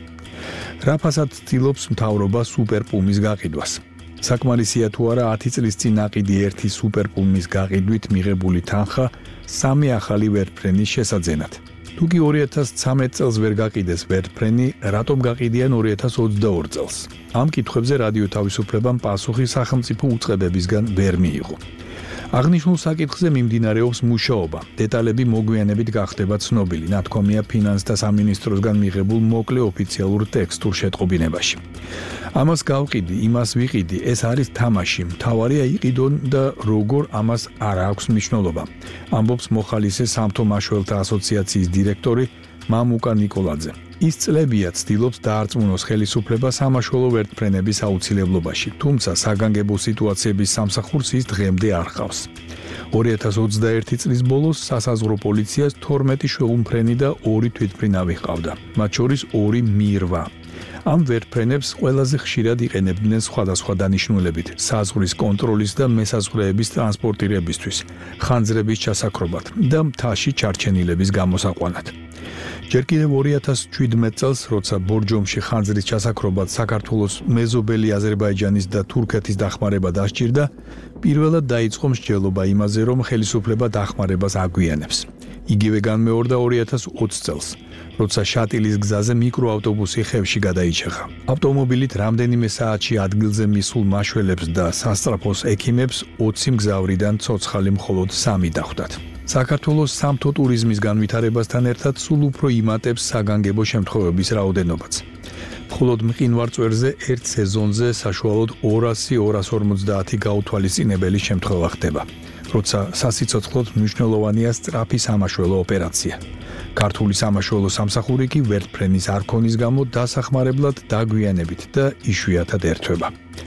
რა ფასად ცდილობს მთავრობა სუპერპუმის გაყიდვას? საკმარისია თუ არა ათი წლის წინ ნაყიდი ერთი სუპერპუმის გაყიდვით მიღებული თანხა სამი ახალი ვერტფრენის შესაძენად. თუ კი ორი ათას ცხრამეტ წელს ვერ გაყიდეს ვერტფრენი, რატომ გაყიდიან ორი ათას ოცდაორ წელს? ამ კითხვებზე რადიო თავისუფლებამ პასუხი სახელმწიფო უწყებებისგან ვერ მიიღო. აღნიშნულ საკითხზე მიმდინარეობს მუშაობა. დეტალები მოგვიანებით გახდება ცნობილი, ნათქვამია ფინანსთა სამინისტროსგან მიღებულ მოკლე ოფიციალურ ტექსტურ შეტყობინებაში. ამას გავყიდი, იმას ვიყიდი, ეს არის თამაში, მთავარია იყიდონ და როგორ ამას არ აქვს მნიშვნელობა. ამბობს მოხალისე სამთო მაშველთა ასოციაციის დირექტორი მამუკა ნიკოლაძე. ის წლებია ცდილობს დაარწმუნოს ხელისუფლება სამაშველო ვერტფრენების აუცილებლობაში, თუმცა საგანგებო სიტუაციების სამსახურს ის დღემდე არ ჰყავს. ორი ათას ოცდაერთი წლის ბოლოს სასაზღვრო პოლიციას თორმეტი შუამფრენი და ორი თვითმფრინავი ჰყავდა, მათ შორის ორი მი რვა. ამ ვერტფრენებს ყველაზე ხშირად იყენებდნენ სხვადასხვა დანიშნულებით, საზღვრის კონტროლის და მესაზღვრეების ტრანსპორტირებისთვის, ხანძრების ჩასაქრობად და მთაში ჩარჩენილების გამოსაყვანად. ჯერ კიდევ ორი ათას შვიდმეტ წელს, როცა ბორჯომში ხანძრის ჩასაქრობად საქართველოს მეზობელი აზერბაიჯანის და თურქეთის დახმარება დასჭირდა, პირველად დაიწყო მსჯელობა იმაზე, რომ ხელისუფლება დახმარებას აგვიანებს. იგივე განმეორდა ორი ათას ოცი წელს, როცა შატილის გზაზე მიკროავტობუსი ხევში გადაიჭეხა. ავტომობილით რამდენიმე საათში ადგილზე მისულ მაშველებს და სასწრაფოს ექიმებს ოცი მგზავრიდან ცოცხალი მხოლოდ სამი დახვდათ. საქართველოს სამთო ტურიზმის განვითარებასთან ერთად სულ უფრო იმატებს საგანგებო შემთხვევების რაოდენობაც. მხოლოდ მყინვარწვერზე ერთ სეზონზე საშუალოდ ორასი ორას ორმოცდაათი გაუთვალისწინებელი შემთხვევა ხდება, როცა სასიცოცხლოდ მნიშვნელოვანია სწრაფი სამაშველო ოპერაცია. ქართული სამაშველო სამსახური კი ვერტფრენის არქონის გამო დასახმარებლად დაგვიანებით და იშვიათად ერთვება.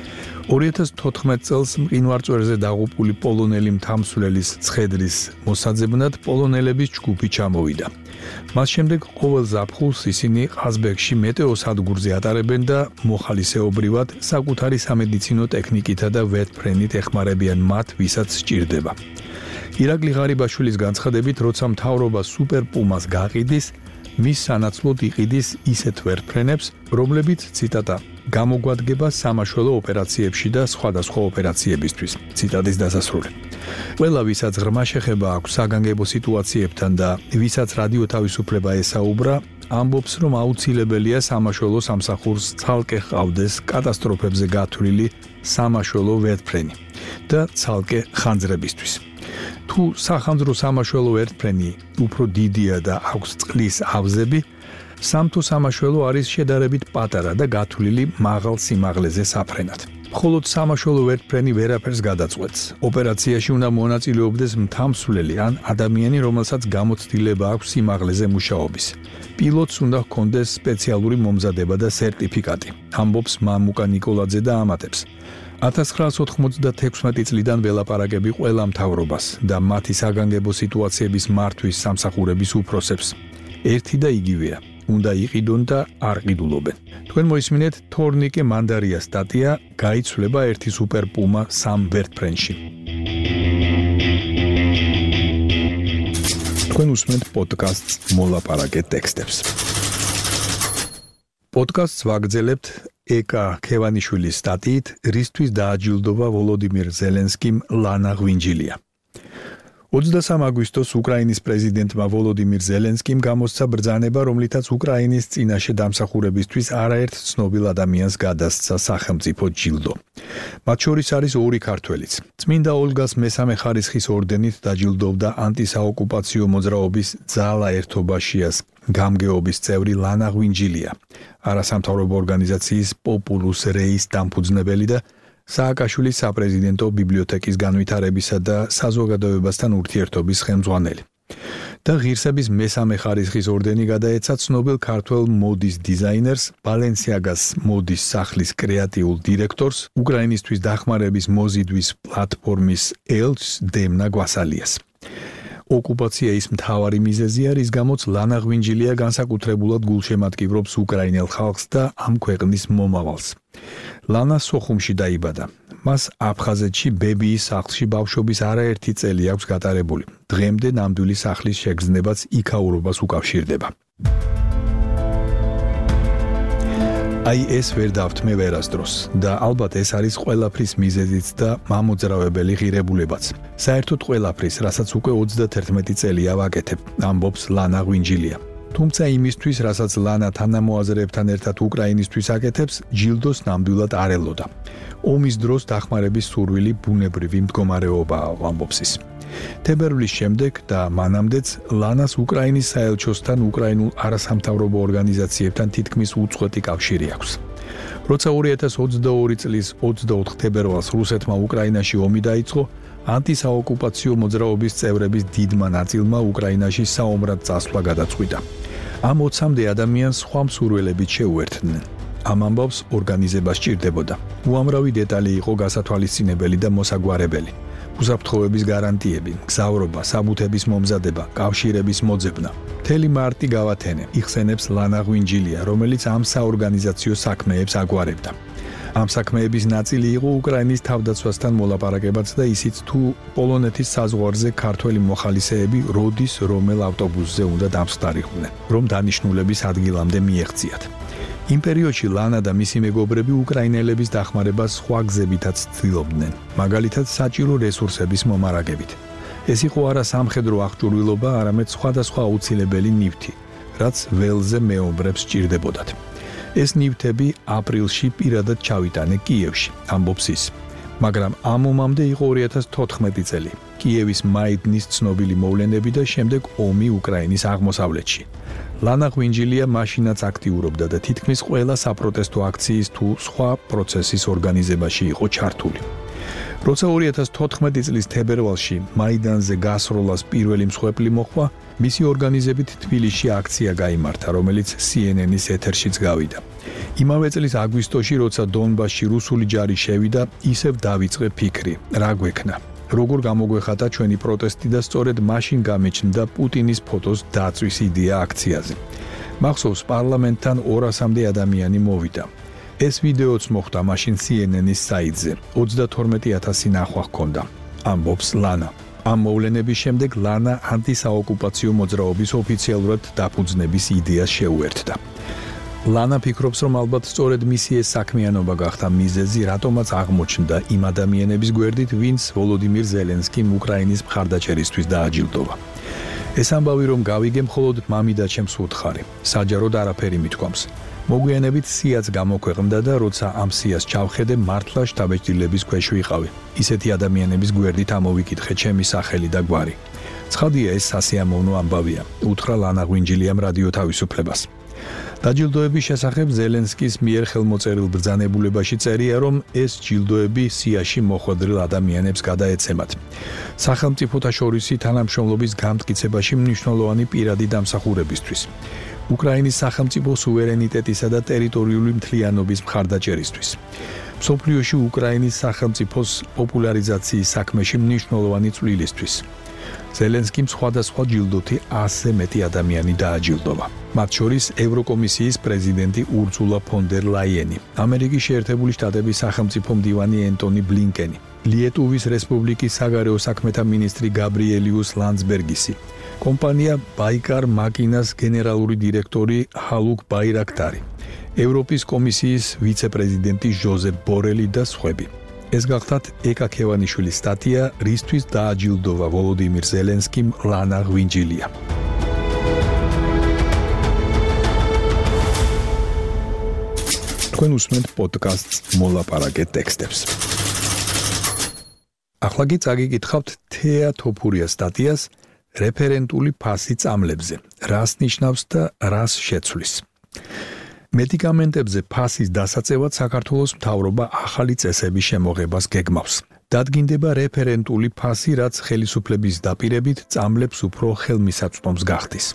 ორი ათას თოთხმეტ წელს მყინვარწვერზე დაღუპული პოლონელი მთამსვლელის ცხედრის მოსაძებნად პოლონელების ჯგუფი ჩამოვიდა. მას შემდეგ ყოველ ზაფხულს ისინი ყაზბეგში მეტეოსადგურზე ატარებენ და მოხალისეობრივად საკუთარი სამედიცინო ტექნიკითა და ვერტფრენით ეხმარებიან მათ, ვისაც სჭირდება. ირაკლი ღარიბაშვილის განცხადებით, როცა მთავრობა სუპერპუმას გაყიდის, მის სანაცვლოდ იყიდის ისეთ ვერტფრენებს, რომლებიც, ციტატა, გამოგვადგება სამაშველო ოპერაციებში და სხვადასხვა ოპერაციებისთვის. ციტატის დასასრული. ყველა, ვისაც ღრმა შეხება აქვს საგანგებო სიტუაციებთან და ვისაც რადიო თავისუფლება ესაუბრა, ამბობს, რომ აუცილებელია სამაშველო სამსახურს ცალკე ჰყავდეს კატასტროფებზე გათვლილი სამაშველო ვერტფრენი და ცალკე ხანძრებისთვის. თუ სახანძრო სამაშველო ვერტფრენი უფრო დიდია და აქვს წყლის ავზები, სამთო სამაშველო არის შედარებით პატარა და გათვლილი მაღალ სიმაღლეზე საფრენად. მხოლოდ სამაშველო ვერტფრენი ვერაფერს გადაწყვეტს. ოპერაციაში უნდა მონაწილეობდეს მთამსვლელი ან ადამიანი, რომელსაც გამოცდილება აქვს სიმაღლეზე მუშაობის. პილოტს უნდა ჰქონდეს სპეციალური მომზადება და სერტიფიკატი, ამბობს მამუკა ნიკოლაძე და ამატებს. ათას ცხრაასი ოთხმოცდათექვსმეტი წლიდან ველაპარაკები ყველა მთავრობას და მათი საგანგებო სიტუაციების მართვის სამსახურების უფროსებს. ერთი და იგივეა. უნდა იყიდონ და არ ყიდულობენ. თქვენ მოისმინეთ თორნიკე მანდარიას სტატია გაიცვლება ერთი სუპერპუმა სამ ვერტფრენში. თქვენ უსმენთ პოდკასტს მოლაპარაკე ტექსტებს. პოდკასტს ვაგრძელებთ ეკა ქევანიშვილის სტატიით რისთვის დააჯილდოვა ვოლოდიმირ ზელენსკიმ ლანა ღვინჯილია. ოცდასამი აგვისტოს უკრაინის პრეზიდენტმა ვოლოდიმირ ზელენსკიმ გამოსცა ბრძანება, რომლითაც უკრაინის წინაშე დამსახურებისთვის არაერთ ცნობილ ადამიანს გადასცა სახელმწიფო ჯილდო. მათ შორის არის ორი ქართველიც. წმინდა ოლგას მესამე ხარისხის ორდენით დაჯილდოვდა ანტისაოკუპაციო მოძრაობის ძალა ერთობაშიას გამგეობის წევრი ლანა ღვინჯილია, არასამთავრობო ორგანიზაციის პოპულუს რეის დამფუძნებელი და სააკაშვილის საპრეზიდენტო ბიბლიოთეკის განვითარებისა და საზოგადოებასთან ურთიერთობის ხელმძღვანელი. და ღირსების მესამე ხარისხის ორდენი გადაეცა ცნობილ ქართველ მოდის დიზაინერს, ბალენსიაგას მოდის სახლის კრეატიულ დირექტორს, უკრაინისთვის დახმარების მოზიდვის პლატფორმის ელჩს დემნა გვასალიას. ოკუპაცია ის მთავარი მიზეზია, რის გამოც ლანა ღვინჯილია განსაკუთრებულად გულშემატკივრობს უკრაინელ ხალხს და ამ ქვეყნის მომავალს. ლანა სოხუმში დაიბადა. მას აფხაზეთში ბებიის სახლში ბავშვობის არაერთი წელი აქვს გატარებული. დღემდე ნამდვილი სახლის შეგრძნებაც იქაურობას უკავშირდება. აი ეს ვერ დავთმევ ვერასდროს და ალბათ ეს არის ყველაფრის მიზეზიც და მამოძრავებელი ღირებულებაც. საერთოდ ყველაფრის, რასაც უკვე ოცდაათერთმეტი წელია ვაკეთებ, ამბობს ლანა ღვინჯილია. თუმცა იმისთვის, რასაც ლანა თანამოაზრეებთან ერთად უკრაინისთვის აკეთებს, ჯილდოს ნამდვილად არ ელოდა. ომის დროს დახმარების სურვილი ბუნებრივი მდგომარეობაა, ამბობს ის. თებერვლის შემდეგ და მანამდეც ლანას უკრაინის საელჩოსთან უკრაინულ არასამთავრობო ორგანიზაციებთან თითქმის უწყვეტი კავშირი აქვს. როცა ორი ათას ოცდაორი წლის ოცდაოთხ თებერვალს რუსეთმა უკრაინაში ომი დაიწყო, ანტისაოკუპაციო მოძრაობის წევრების დიდმა ნაწილმა უკრაინაში საომრად წასვლა გადაწყვიტა. ამ ოცამდე ადამიანს სხვა მსურველებით შეუერთდნენ. ამ ამბავს ორგანიზება სჭირდებოდა. უამრავი დეტალი იყო გასათვალისწინებელი და მოსაგვარებელი. უსაფრთხოების გარანტიები, გზავრობა, საბუთების მომზადება, კავშირების მოძებნა. მთელი მარტი გავათენე, იხსენებს ლანა ღვინჯილია, რომელიც ამ საორგანიზაციო საქმეებს აგვარებდა. ამ საქმეების ნაწილი იყო უკრაინის თავდაცვასთან მოლაპარაკებაც და ისიც თუ პოლონეთის საზღვარზე ქართველი მოხალისეები როდის რომელ ავტობუსზე უნდა დამსხდარიყვნენ, რომ დანიშნულების ადგილამდე მიეღწიათ. იმ პერიოდში ლანა და მისი მეგობრები უკრაინელების დახმარებას სხვა გზებითაც ცდილობდნენ, მაგალითად საჭირო რესურსების მომარაგებით. ეს იყო არა სამხედრო აღჭურვილობა, არამედ სხვადასხვა აუცილებელი ნივთი, რაც ველზე მეომრებს სჭირდებოდათ. ეს ნივთები აპრილში პირადად ჩავიტანე კიევში, ამბობს ის. მაგრამ ამ ომამდე იყო ორი ათას თოთხმეტი წელი, კიევის მაიდნის ცნობილი მოვლენები და შემდეგ ომი უკრაინის აღმოსავლეთში. ლანა ღვინჯილია მაშინაც აქტიურობდა და თითქმის ყველა საპროტესტო აქციის თუ სხვა პროცესის ორგანიზებაში იყო ჩართული. როცა ორი ათას თოთხმეტი წლის თებერვალში მაიდანზე გასროლას პირველი მსხვერპლი მოხდა, მისი ორგანიზებით თბილისში აქცია გაიმართა, რომელიც სი ენ ენის ეთერშიც გავიდა. იმავე წლის აგვისტოში, როცა დონბასში რუსული ჯარი შევიდა, ისევ დავიწყე ფიქრი, რა გვექნა. როგორ გამოგვეხატა ჩვენი პროტესტი და სწორედ მაშინ გამეჩნდა პუტინის ფოტოს დაწვის იდეა აქციაზე. მახსოვს, პარლამენტთან ორასამდე ადამიანი მოვიდა. ეს ვიდეოც მოხდა მაშინ სი ენ ენის საიტზე, ოცდათორმეტი ათასი ნახვა ჰქონდა, ამბობს ლანა. ამ მოვლენების შემდეგ ლანა ანტისაოკუპაციო მოძრაობის ოფიციალურად დაფუძნების იდეას შეუერთდა. ლანა ფიქრობს, რომ ალბათ სწორედ მისი ეს საქმიანობა გახდა მიზეზი, რატომაც აღმოჩნდა იმ ადამიანების გვერდით, ვინც ვოლოდიმირ ზელენსკიმ უკრაინის მხარდაჭერისთვის დააჯილდოვა. ეს ამბავი რომ გავიგე, მხოლოდ მამიდა ჩემს უთხარი, საჯაროდ არაფერი მithქვამს. მოგვიანებით სიაც გამოქვეყნდა და როცა ამ სიას ჩავხედე, მართლა შთაბეჭდილების ქვეშ ვიყავი. ისეთი ადამიანების გვერდით ამოვიკითხე ჩემი სახელი და გვარი. ცხადია, ეს სასიამოვნო ამბავია, უთხრა ლანა ღვინჯილიამ რადიო თავისუფლებას. დაჯილდოების შესახებ ზელენსკის მიერ ხელმოწერილ ბრძანებულებაში წერია, რომ ეს ჯილდოები სიაში მოხვედრილ ადამიანებს გადაეცემათ. სახელმწიფოთა შორისი თანამშრომლობის გამტკიცებაში მნიშვნელოვანი პირადი დამსახურებისთვის. უკრაინის სახელმწიფო სუვერენიტეტისა და ტერიტორიული მთლიანობის მხარდაჭერისთვის. მსოფლიოში უკრაინის სახელმწიფოს პოპულარიზაციის საქმეში მნიშვნელოვანი წვლილისთვის. ზელენსკიმ სხვადასხვა ჯილდოთი ასზე მეტი ადამიანი დააჯილდოვა. მათ შორის ევროკომისიის პრეზიდენტი ურსულა ფონ დერ ლაიენი, ამერიკის შეერთებული შტატების სახელმწიფო მდივანი ენტონი ბლინკენი, ლიეტუვის რესპუბლიკის საგარეო საქმეთა მინისტრი გაბრიელიუს ლანდსბერგისი, კომპანია ბაიკარ მაკინას გენერალური დირექტორი ჰალუკ ბაირაქტარი, ევროპის კომისიის ვიცე-პრეზიდენტი ჟოზეფ ბორელი და სხვები. ეს გახდათ ეკა ქევანიშვილის სტატია, რისთვის დააჯილდოვა ვოლოდიმირ ზელენსკიმ ლანა ღვინჯილია. თქვენ უსმენთ პოდკასტს მოლაპარაკე ტექსტებს. ახლა კი წაგიკითხავთ თეა თოფურიას სტატიას რეფერენტული ფასი წამლებზე. რას ნიშნავს და რას შეცვლის. მედიკამენტებზე ფასის დასაწევად საქართველოს მთავრობა ახალი წესების შემოღებას გეგმავს. დადგინდება რეფერენტული ფასი, რაც ხელისუფლების დაპირებით წამლებს უფრო ხელმისაწვდომს გახდის.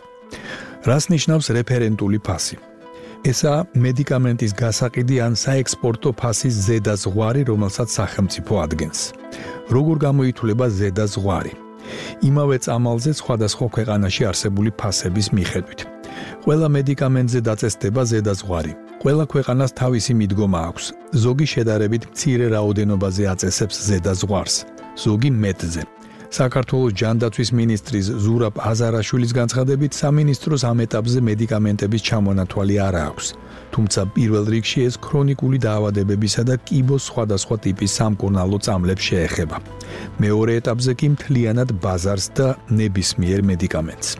რას ნიშნავს რეფერენტული ფასი? ესაა მედიკამენტის გასაყიდი ან საექსპორტო ფასის ზედაზღვარი, რომელსაც სახელმწიფო ადგენს. როგორ გამოითვლება ზედაზღვარი? იმავე წამალზე სხვადასხვა ქვეყანაში არსებული ფასების მიხედვით. ყველა მედიკამენტზე დაწესდება ზედაზღვარი. ყველა ქვეყანას თავისი მიდგომა აქვს. ზოგი შედარებით მცირე რაოდენობაზე აწესებს ზედაზღვარს, ზოგი მეტზე. საქართველოს ჯანდაცვის მინისტრის ზურაბ აზარაშვილის განცხადებით, სამინისტროს ამ ეტაპზე მედიკამენტების ჩამონათვალი არ აქვს. თუმცა პირველ რიგში ეს ქრონიკული დაავადებებისა და კიბოს სხვადასხვა ტიპის სამკურნალო წამლებს შეეხება. მეორე ეტაპზე კი მთლიანად ბაზარს და ნებისმიერ მედიკამენტს.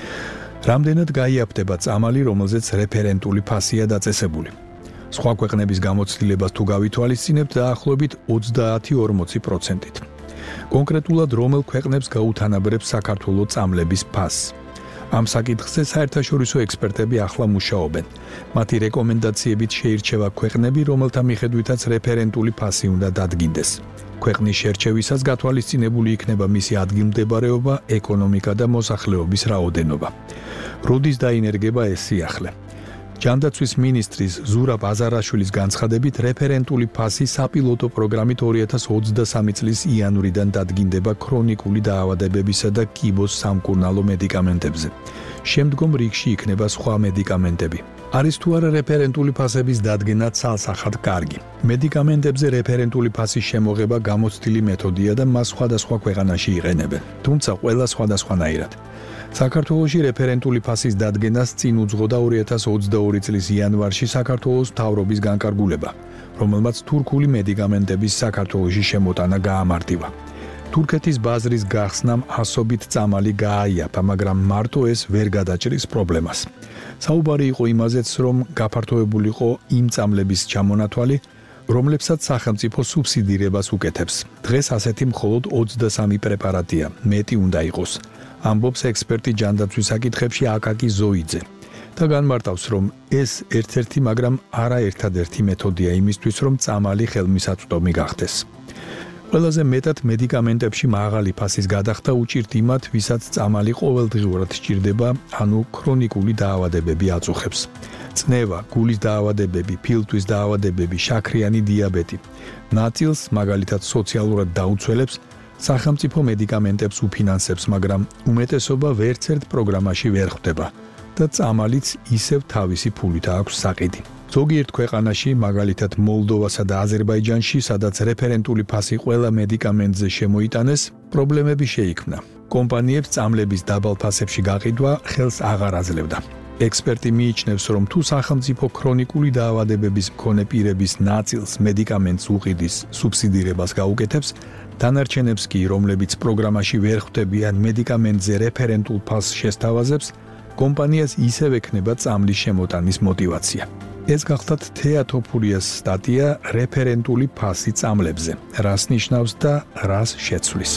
რამდენად გაიაფთება წამალი, რომელზეც რეფერენტული ფასია დაწესებული? სხვა ქვეყნების გამოცდილებას თუ გავითვალისწინებთ, დაახლოებით ოცდაათი ორმოცი პროცენტით. კონკრეტულად რომელ ქვეყნებს გაუთანაბრებს საქართველოს წამლების ფასს? ამ საკითხზე საერთაშორისო ექსპერტები ახლა მუშაობენ. მათი რეკომენდაციებით შეირჩევა ქვეყნები, რომელთა მიხედვითაც რეფერენტული ფასი უნდა დადგინდეს. ქვეყნის შერჩევისას გათვალისწინებული იქნება მისი ადგილმდებარეობა, ეკონომიკა და მოსახლეობის რაოდენობა. როდის დაინერგება ეს სიახლე? ჯანდაცვის მინისტრის ზურაბ აზარაშვილის განცხადებით, რეფერენტული ფასი საპილოტო პროგრამით ორი ათას ოცდასამი წლის იანვრიდან დადგინდება ქრონიკული დაავადებებისა და კიბოს სამკურნალო მედიკამენტებზე. შემდგომ რიგში იქნება სხვა მედიკამენტები. არის თუ არა რეფერენტული ფასების დადგენა ცალსახად კარგი. მედიკამენტებზე რეფერენტული ფასის შემოღება გამოცდილი მეთოდია და მას სხვადასხვა ქვეყანაში იყენებენ, თუმცა ყველა სხვადასხვანაირად. საქართველოში რეფერენტული ფასის დადგენას წინ უძღოდა ორი ათას ოცდაორი წლის იანვარში საქართველოს მთავრობის განკარგულება, რომელმაც თურქული მედიკამენტების საქართველოში შემოტანა გაამარტივა. თურქეთის ბაზრის გახსნამ ასობით წამალი გააიაფა, მაგრამ მარტო ეს ვერ გადაჭრის პრობლემას. საუბარი იყო იმაზეც, რომ გაფართოებულიყო იმ წამლების ჩამონათვალი, რომლებსაც სახელმწიფო სუბსიდირებას უკეთებს. დღეს ასეთი მხოლოდ ოცდასამი პრეპარატია, მეტი უნდა იყოს. ამბობს ექსპერტი ჯანდაცვის საკითხებში აკაკი ზოიძე და განმარტავს, რომ ეს ერთ-ერთი, მაგრამ არა ერთადერთი მეთოდია იმისთვის, რომ წამალი ხელმისაწვდომი გახდეს. ყველაზე მეტად მედიკამენტებში მაღალი ფასის გადახდა უჭირთ იმათ, ვისაც წამალი ყოველდღიურად სჭირდება, ანუ ქრონიკული დაავადებები აწუხებს. წნევა, გულის დაავადებები, ფილტვის დაავადებები, შაქრიანი დიაბეტი. ნაწილს, მაგალითად სოციალურად დაუცველებს, სახელმწიფო მედიკამენტებს უფინანსებს, მაგრამ უმეტესობა ვერც ერთ პროგრამაში ვერ ხვდება და წამალიც ისევ თავისი ფულით აქვს საყიდი. ზოგიერთ ქვეყანაში, მაგალითად მოლდოვასა და აზერბაიჯანში, სადაც რეფერენტული ფასი ყველა მედიკამენტზე შემოიტანეს, პრობლემები შეიქმნა. კომპანიებს წამლების დაბალ ფასებში გაყიდვა ხელს აღარ აძლევდა. ექსპერტი მიიჩნევს, რომ თუ სახელმწიფო ქრონიკული დაავადებების მქონე პირების ნაწილს მედიკამენტს უყიდის სუბსიდირებას გაუკეთებს, დანარჩენებს კი, რომლებიც პროგრამაში ვერ ხვდებიან მედიკამენტზე რეფერენტულ ფასს შესთავაზებს, კომპანიას ისევ ექნება წამლის შემოტანის мотиваცია. ეს გახლავთ თეა თოფურიას სტატია რეფერენტული ფასი წამლებზე. რას ნიშნავს და რას შეცვლის.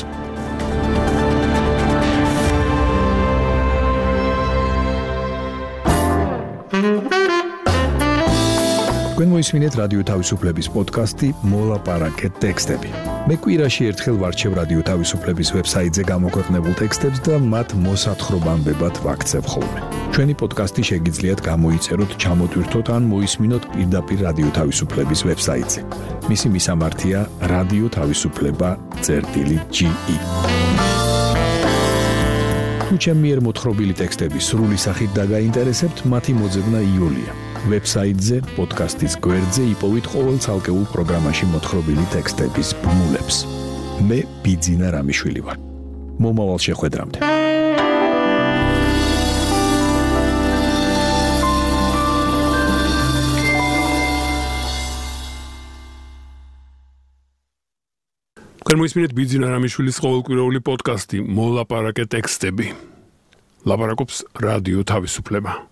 თქვენ მოისმინეთ რადიო თავისუფლების პოდკასტი მოლაპარაკე ტექსტები. მე კვირაში ერთხელ ვარჩევ რადიო თავისუფლების ვებსაიტზე გამოქვეყნებულ ტექსტებს და მათ მოსათხრობამდებად ვაქცევ ხოლმე. ჩვენი პოდკასტი შეგიძლიათ გამოიწეროთ, ჩამოტვირთოთ ან მოისმინოთ პირდაპირ რადიო თავისუფლების ვებსაიტზე. მისი მისამართია რადიო თავისუფლება წერტილი ჯი ი. თუ ჩემი მიერ მოთხრობილი ტექსტები სრული სახით დაგაინტერესებთ, მათი მოძებნა იოლია. ვებსაიტზე, პოდკასტის გვერდზე იპოვით ყოველ ცალკეულ პროგრამაში მოთხრობილი ტექსტების ბმულებს. მე ბიძინა რამიშვილი ვარ. მომავალ შეხვედრამდე. თქვენ მოისმინეთ ბიძინა რამიშვილის ყოველკვირეული პოდკასტი მოლაპარაკე ტექსტები. ლაპარაკობს რადიო თავისუფლება.